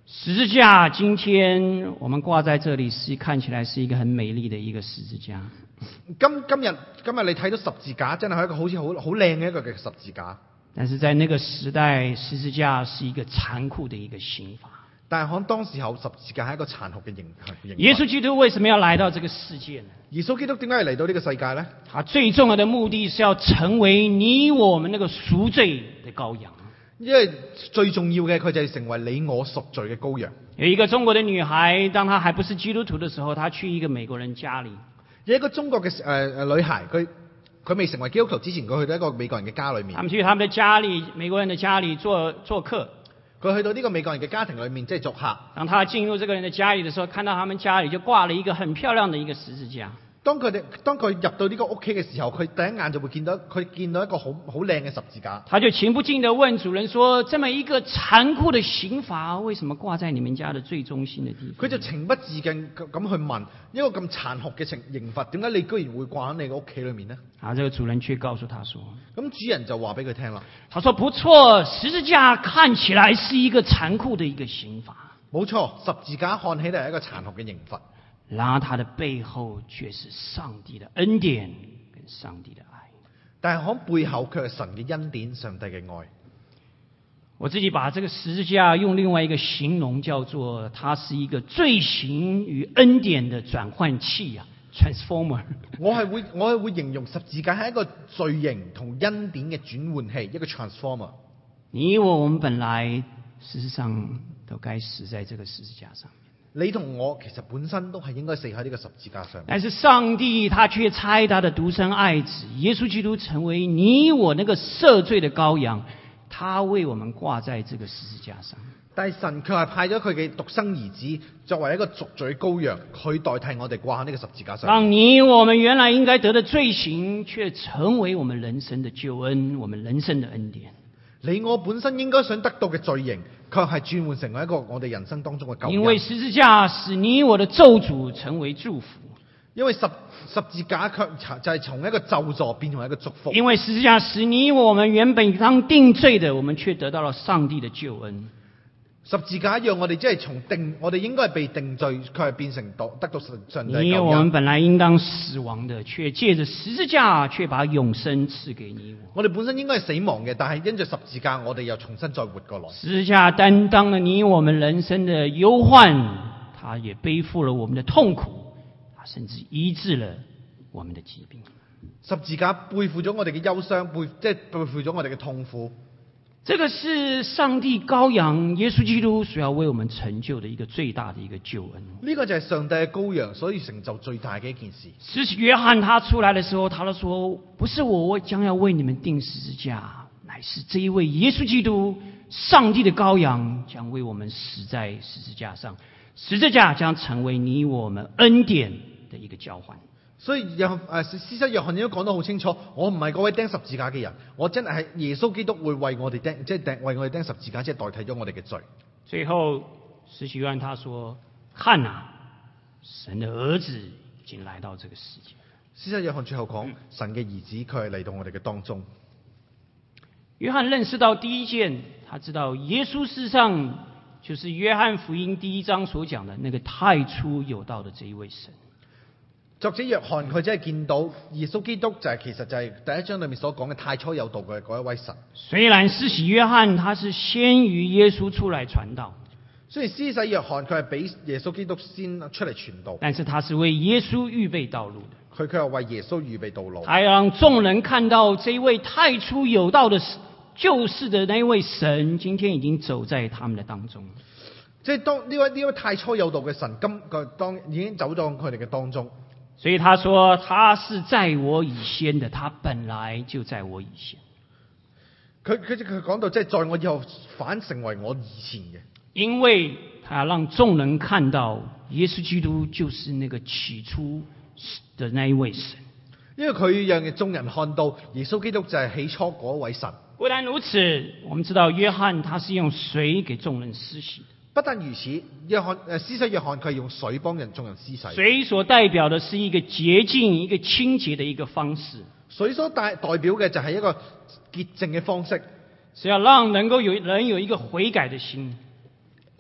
十字架，今天我们挂在这里，是看起来是一个很美麗的一個十字架。 今今日今日你睇到十字架，真係一個好似好好靚嘅一個嘅十字架。 但是在那個時代，十字架是一個殘酷的一個刑罰。 但係喺當時候，十字架係一個殘酷嘅刑刑罰。 耶穌基督為什麼要來到這個世界呢？ 耶穌基督點解要嚟到呢個世界呢？ 他最重要的目的是要成為你我們那個贖罪的羔羊。 因為最重要嘅，佢就係成為你我贖罪嘅羔羊。 有一個中國的女孩，當她還不是基督徒的時候，她去一個美國人家裏。 有一個中國嘅誒誒女孩，佢佢未成為基督徒之前，佢去到一個美國人嘅家裏面。 他們去他們的家裏，美國人的家裏做做客。 佢去到呢個美國人嘅家庭裏面，即係做客。 當他進入這個人的家裏的時候，看到他們家裏就掛了一個很漂亮的一個十字架。 當佢哋當佢入到呢個屋企嘅時候，佢第一眼就會見到佢見到一個好好靚嘅十字架。 他就情不禁地問主人說：這麼一個殘酷的刑罰，為什麼掛在你們家的最中心的地方？ 佢就情不自禁咁去問：一個咁殘酷嘅刑刑罰，點解你居然會掛喺你個屋企裏面呢？ 啊，這個主人卻告訴他說： 咁主人就話俾佢聽啦。 他說：不錯，十字架看起來是一個殘酷的一個刑罰。 冇錯，十字架看起嚟係一個殘酷嘅刑罰。 然而，它的背後卻是上帝的恩典跟上帝的愛。 但係喺背後卻係神嘅恩典、上帝嘅愛。 我自己把這個十字架用另外一個形容，叫做它是一個罪行與恩典的轉換器啊 ，transformer。 我係會我係會形容十字架係一個罪刑同恩典嘅轉換器，一個 transformer。 你我我們本來事實上都該死在這個十字架上面。 你同我其實本身都係應該死喺呢個十字架上面， 但是上帝他卻差他的獨生愛子耶穌基督成為你我那個赦罪的羔羊，他為我們掛在這個十字架上。 但係神卻係派咗佢嘅獨生兒子作為一個贖罪羔羊，佢代替我哋掛喺呢個十字架上。 讓你我們原來應該得的罪行，卻成為我們人生的救恩，我們人生的恩典。 你我本身應該想得到嘅罪刑，卻係轉換成為一個我哋人生當中嘅救恩。 因為十字架使你我的咒詛成為祝福。 因為十十字架卻就係從一個咒詛變成一個祝福。 因為十字架使你我們原本當定罪的，我們卻得到了上帝的救恩。 十字架讓我哋即係從定，我哋應該係被定罪，卻係變成得得到上帝嘅救恩。 你我們本來應當死亡的，卻借着十字架，卻把永生賜給你我。 我哋本身應該係死亡嘅，但係因着十字架，我哋又重新再活過來。 十字架擔當了你我們人生的憂患，它也背負了我們的痛苦，它甚至醫治了我們的疾病。 十字架背負咗我哋嘅憂傷，背即係背負咗我哋嘅痛苦。 這個是上帝羔羊耶穌基督所要為我們成就的一個最大的一個救恩。 呢個就係上帝嘅羔羊，所以成就最大嘅一件事。 使徒約翰他出來的時候，他就說：不是我，我將要為你們釘十字架，乃是這一位耶穌基督，上帝的羔羊，將為我們死在十字架上。十字架將成為你我們恩典的一個交換。 所以約誒施洗約翰亦都講得好清楚，我唔係嗰位釘十字架嘅人，我真係耶穌基督會為我哋釘，即係釘為我哋釘十字架，即係代替咗我哋嘅罪。 最後，施洗約翰他說：看啊，神的兒子已經來到這個世界。 施洗約翰最後講，神嘅兒子佢係嚟到我哋嘅當中。 約翰認識到第一件，他知道耶穌事實上就是約翰福音第一章所講的那個太初有道的這一位神。 作者約翰佢真係見到耶穌基督就係、是、其實就係第一章裏面所講嘅太初有道嘅嗰一位神。 雖然施洗約翰他是先於耶穌出來傳道， 雖然施洗約翰佢係比耶穌基督先出嚟傳道， 但是他是為耶穌預備道路的。 佢卻係為耶穌預備道路， 他要讓眾人看到這位太初有道的救世的那位神，今天已經走在他們的當中。 即係當呢位呢位太初有道嘅神，今個當已經走咗佢哋嘅當中。 所以他說他是在我以先的，他本來就在我以前。 佢佢佢講到即係在我以後反成為我以前嘅， 因為他要讓眾人看到耶穌基督就是那個起初的那一位神。 因為佢讓眾人看到耶穌基督就係起初嗰位神。 不但如此，我們知道約翰他是用水給眾人施洗的。 不但如此，約翰誒施洗約翰佢係用水幫人眾人施洗。 水所代表的是一個潔淨、一個清潔的一個方式。 水所代代表嘅就係一個潔淨嘅方式， 是要讓能夠有人有一個悔改的心，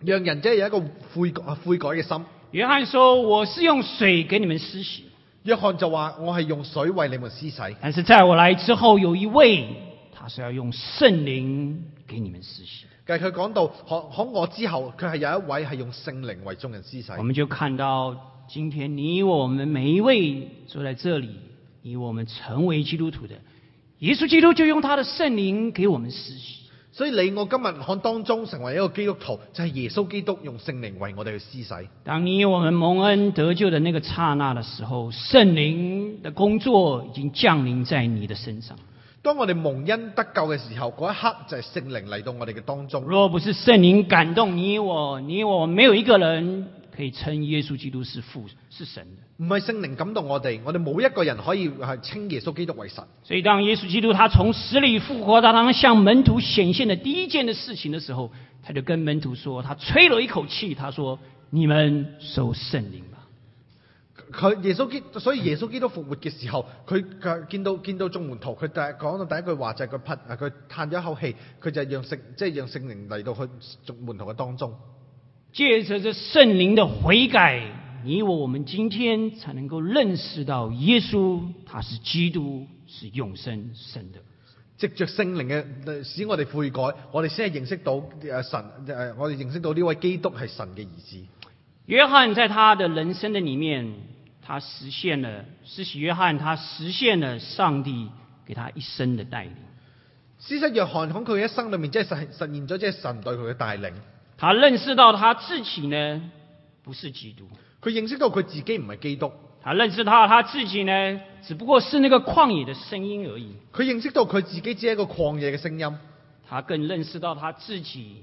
讓人即係有一個悔改悔改嘅心。 約翰說：“我是用水給你們施洗。” 約翰就話：我係用水為你們施洗。 但是在我來之後，有一位，他是要用聖靈給你們施洗。 但係佢講到，喺喺我之後，佢係有一位係用聖靈為眾人施洗。 我們就看到，今天你我們每一位坐在這裡，你我們成為基督徒的，耶穌基督就用他的聖靈給我們施洗。 所以你我今日喺當中成為一個基督徒，就係、是、耶穌基督用聖靈為我哋去施洗。 當你我們蒙恩得救的那個剎那的時候，聖靈的工作已經降臨在你的身上。 當我哋蒙恩得救嘅時候，嗰一刻就係聖靈嚟到我哋嘅當中。 若不是聖靈感動你我，你我沒有一個人可以稱耶穌基督是父是神的。 唔係聖靈感動我哋，我哋冇一個人可以係稱耶穌基督為神。 所以當耶穌基督他從死裡復活，當他向門徒顯現的第一件的事情的時候，他就跟門徒說，他吹了一口氣，他說：你們受聖靈吧。 佢耶穌基，所以耶穌基督復活嘅時候，佢佢見到見到眾門徒，佢第講到第一句話就係佢噴，佢嘆咗一口氣，佢就讓聖即係讓聖靈嚟到去眾門徒嘅當中。 借着這聖靈的悔改，你我我們今天才能夠認識到耶穌他是基督，是永生神的。 藉着聖靈嘅使我哋悔改，我哋先係認識到誒神誒，我哋認識到呢位基督係神嘅兒子。 約翰在他的人生的裡面，他實現了施洗約翰，他實現了上帝給他一生的帶領。 施洗約翰喺佢一生裏面，即係實實現咗即係神對佢嘅帶領。 他認識到他自己呢不是基督， 佢認識到佢自己唔係基督。 他認識到他自己呢只不過是那個曠野的聲音而已。 佢認識到佢自己只係一個曠野嘅聲音。 他更認識到他自己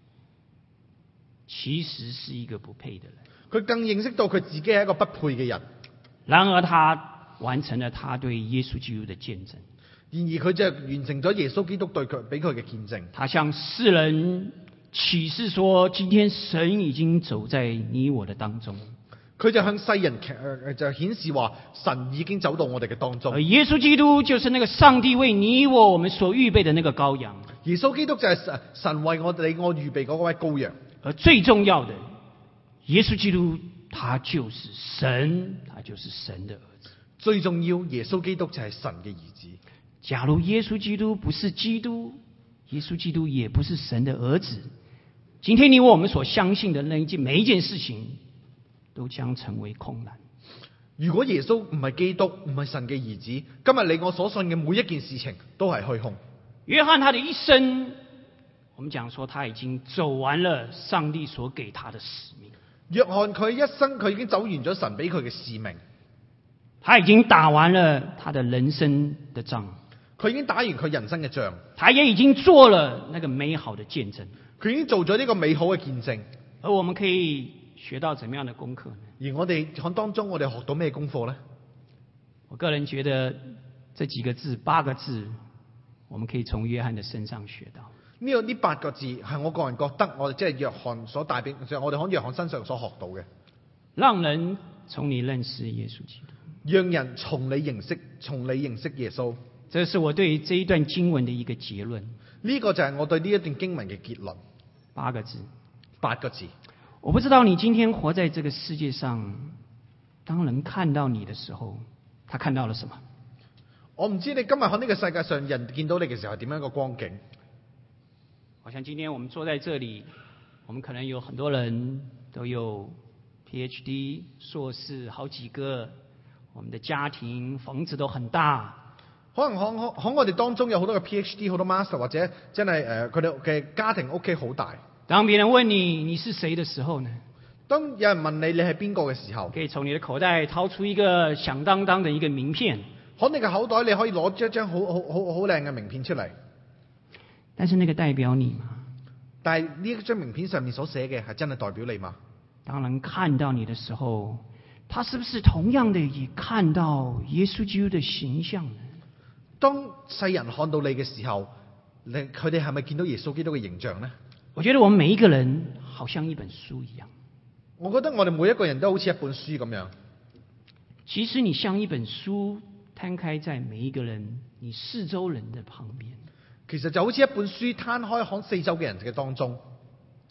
其實是一個不配的人。 佢更認識到佢自己係一個不配嘅人。 然而他完成了他對耶穌基督的見證。 然而佢就完成咗耶穌基督對佢俾佢嘅見證。 他向世人啟示說，今天神已經走在你我的當中。 佢就向世人誒就顯示話，神已經走到我哋嘅當中。 而耶穌基督就是那個上帝為你我我們所預備的那個羔羊。 耶穌基督就係神神為我哋我預備嗰位羔羊。 而最重要的，耶穌基督他就是神，他就是神的兒子。 最重要，耶穌基督就係神嘅兒子。 假如耶穌基督不是基督，耶穌基督也不是神的兒子，今天你我們所相信的那一件每一件事情都將成為空難。 如果耶穌唔係基督，唔係神嘅兒子，今日你我所信嘅每一件事情都係虛空。 約翰他的一生，我們講說他已經走完了上帝所給他的使命。 約翰佢一生佢已經走完咗神俾佢嘅使命， 他已經打完了他的人生的仗， 佢已經打完佢人生嘅仗， 他也已經做了那個美好的見證， 佢已經做咗呢個美好嘅見證。 而我們可以學到怎麼樣的功課呢？ 而我哋喺當中，我哋學到咩功課呢？ 我個人覺得這幾個字八個字，我們可以從約翰的身上學到。 呢個呢八個字係我個人覺得我哋即係約翰所帶俾，就係我哋喺約翰身上所學到嘅。 讓人從你認識耶穌基督， 讓人從你認識，從你認識耶穌。 這是我對這一段經文的一個結論。 呢個就係我對呢一段經文嘅結論。 八個字， 八個字。 我不知道你今天活在這個世界上，當人看到你的時候，他看到了什麼？ 我唔知你今日喺呢個世界上，人見到你嘅時候係點樣一個光景。 好像今天我們坐在這裡，我們可能有很多人都有 P H D 碩士好幾個，我們的家庭房子都很大。 可能喺喺我哋當中有好多嘅 P H D 好多 master 或者真係誒佢哋嘅家庭屋企好大。 當別人問你你是誰的時候呢？ 當有人問你你係邊個嘅時候， 可以從你的口袋掏出一個響當當的一個名片。 喺你嘅口袋你可以攞一張好好好好靚嘅名片出嚟。 但是那個代表你嗎？ 但係呢一張名片上面所寫嘅係真係代表你嗎？ 當人看到你的時候，他是不是同樣的也看到耶穌基督的形象呢？ 當世人看到你嘅時候，你佢哋係咪見到耶穌基督嘅形象呢？ 我覺得我們每一個人好像一本書一樣。 我覺得我哋每一個人都好似一本書咁樣。 其實你像一本書攤開在每一個人你四周人的旁邊。 其實就好似一本書攤開喺四周嘅人嘅當中。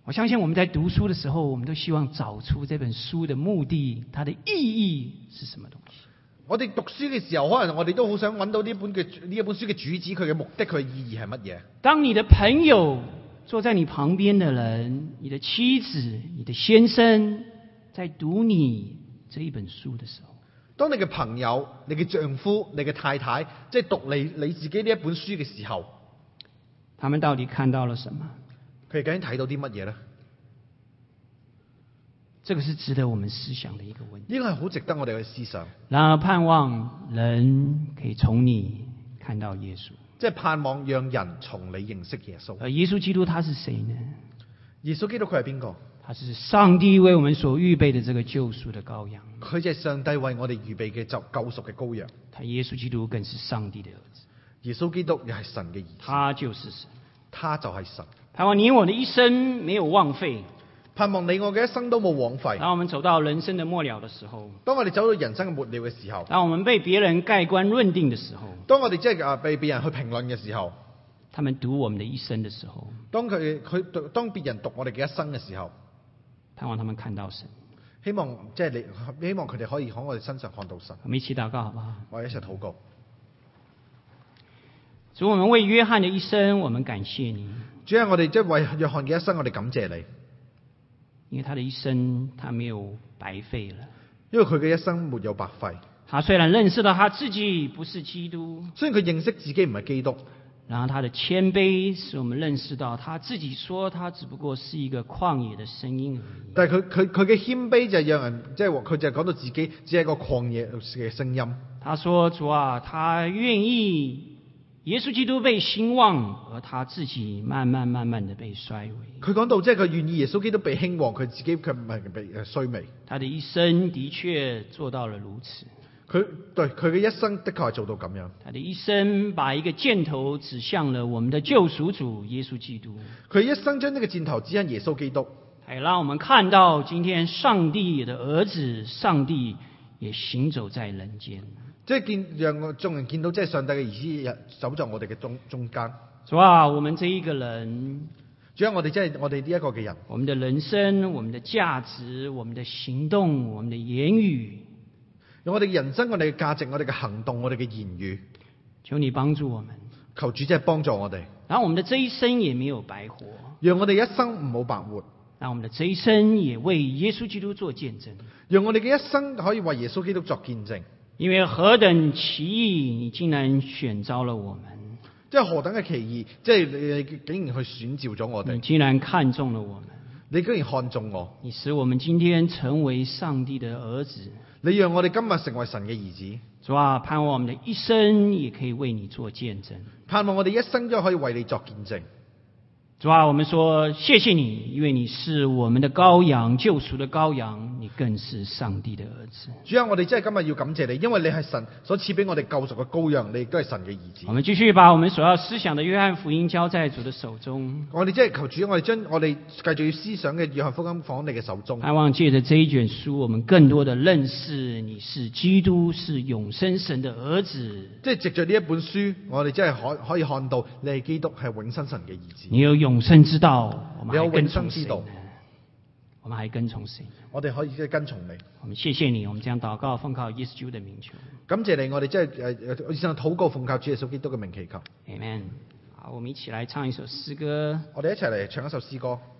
我相信我们在讀書的時候，我們都希望找出這本書的目的，它的意義是什麼東西。 我哋讀書嘅時候，可能我哋都好想揾到呢本嘅呢一本書嘅主旨，佢嘅目的，佢嘅意義係乜嘢？ 當你的朋友坐在你旁邊的人，你的妻子、你的先生，在讀你這一本書的時候， 當你嘅朋友、你嘅丈夫、你嘅太太，即係讀你你自己呢一本書嘅時候， 他們到底看到了什麼？ 佢哋究竟睇到啲乜嘢呢？ 這個是值得我們思想的一個問題。 呢個係好值得我哋去思想。 然而盼望人可以從你看到耶穌， 即係盼望讓人從你認識耶穌。 而耶穌基督他是誰呢？ 耶穌基督佢係邊個？ 他是上帝為我們所預備的這個救贖的羔羊。 佢就係上帝為我哋預備嘅就救贖嘅羔羊。 他耶穌基督更是上帝的兒子。 耶穌基督又係神嘅兒子。 他就是神， 他就係神。 盼望你我的一生沒有枉費。 盼望你我嘅一生都冇枉費。 當我們走到人生的末了的時候， 當我哋走到人生嘅末了嘅時候， 當我們被別人蓋棺論定的時候， 當我哋即係啊被別人去評論嘅時候， 他們讀我們的一生的時候， 當佢佢當別人讀我哋嘅一生嘅時候， 盼望他們看到神。 希望即係你希望佢哋可以喺我哋身上看到神。 我們一起禱告好不好？ 我哋一齊禱告。 主，我們為約翰的一生，我們感謝你。 主啊，我哋即係為約翰嘅一生，我哋感謝你。 因為他的一生，他沒有白費了。 因為佢嘅一生沒有白費。 他雖然認識到他自己不是基督， 雖然佢認識自己唔係基督， 然後他的謙卑使我們認識到他自己說他只不過是一個曠野的聲音而已。 但係佢佢佢嘅謙卑就係讓人即係佢就係講到自己只係一個曠野嘅聲音。 他說：主啊，他願意耶穌基督被興旺，而他自己慢慢慢慢地被衰微。 佢講到即係佢願意耶穌基督被興旺，佢自己卻唔係被誒衰微。 他的一生的確做到了如此。 佢對佢嘅一生的確係做到咁樣。 他的一生把一個箭頭指向了我們的救贖主耶穌基督。 佢一生將呢個箭頭指向耶穌基督， 係讓我們看到今天上帝的兒子，上帝也行走在人間。 即係見讓我眾人見到，即係上帝嘅兒子走在我哋嘅中中間。 主啊，我們這一個人， 主啊，我哋即係我哋呢一個嘅人， 我們的人生、我們的價值、我們的行動、我們的言語， 用我哋嘅人生、我哋嘅價值、我哋嘅行動、我哋嘅言語， 求你幫助我們， 求主即係幫助我哋。 然後我們的這一生也沒有白活， 讓我哋一生唔好白活， 讓我們的這一生也為耶穌基督做見證， 讓我哋嘅一生可以為耶穌基督作見證。 因為何等奇異，你竟然選召了我們， 即係何等嘅奇異，即係你竟然去選召咗我哋， 你竟然看中了我們， 你竟然看中我， 你使我們今天成為上帝的兒子， 你讓我哋今日成為神嘅兒子。 主啊，盼望我們的一生也可以為你做見證， 盼望我哋一生都可以為你作見證。 主啊，我們說謝謝你，因為你是我們的羔羊，救贖的羔羊，你更是上帝的兒子。 主啊，我哋真係今日要感謝你，因為你係神所賜俾我哋救贖嘅羔羊，你亦都係神嘅兒子。 我們繼續把我們所要思想的約翰福音交在主的手中。 我哋真係求主，我哋將我哋繼續要思想嘅約翰福音放喺你嘅手中。 盼望借着這一卷書，我們更多的認識你是基督，是永生神的兒子。 即係藉着呢一本書，我哋真係可可以看到你係基督，係永生神嘅兒子。 你有永生之道，我們還跟從誰有永生之道， 我們還跟從誰？ 我哋可以即係跟從你。 我們謝謝你，我們這樣禱告，奉靠耶穌基督的名求。 感謝你，我哋真係誒誒，以上禱告奉靠主耶穌基督嘅名祈求。 Amen。好，我們一起來唱一首詩歌。 我哋一齊嚟唱一首詩歌。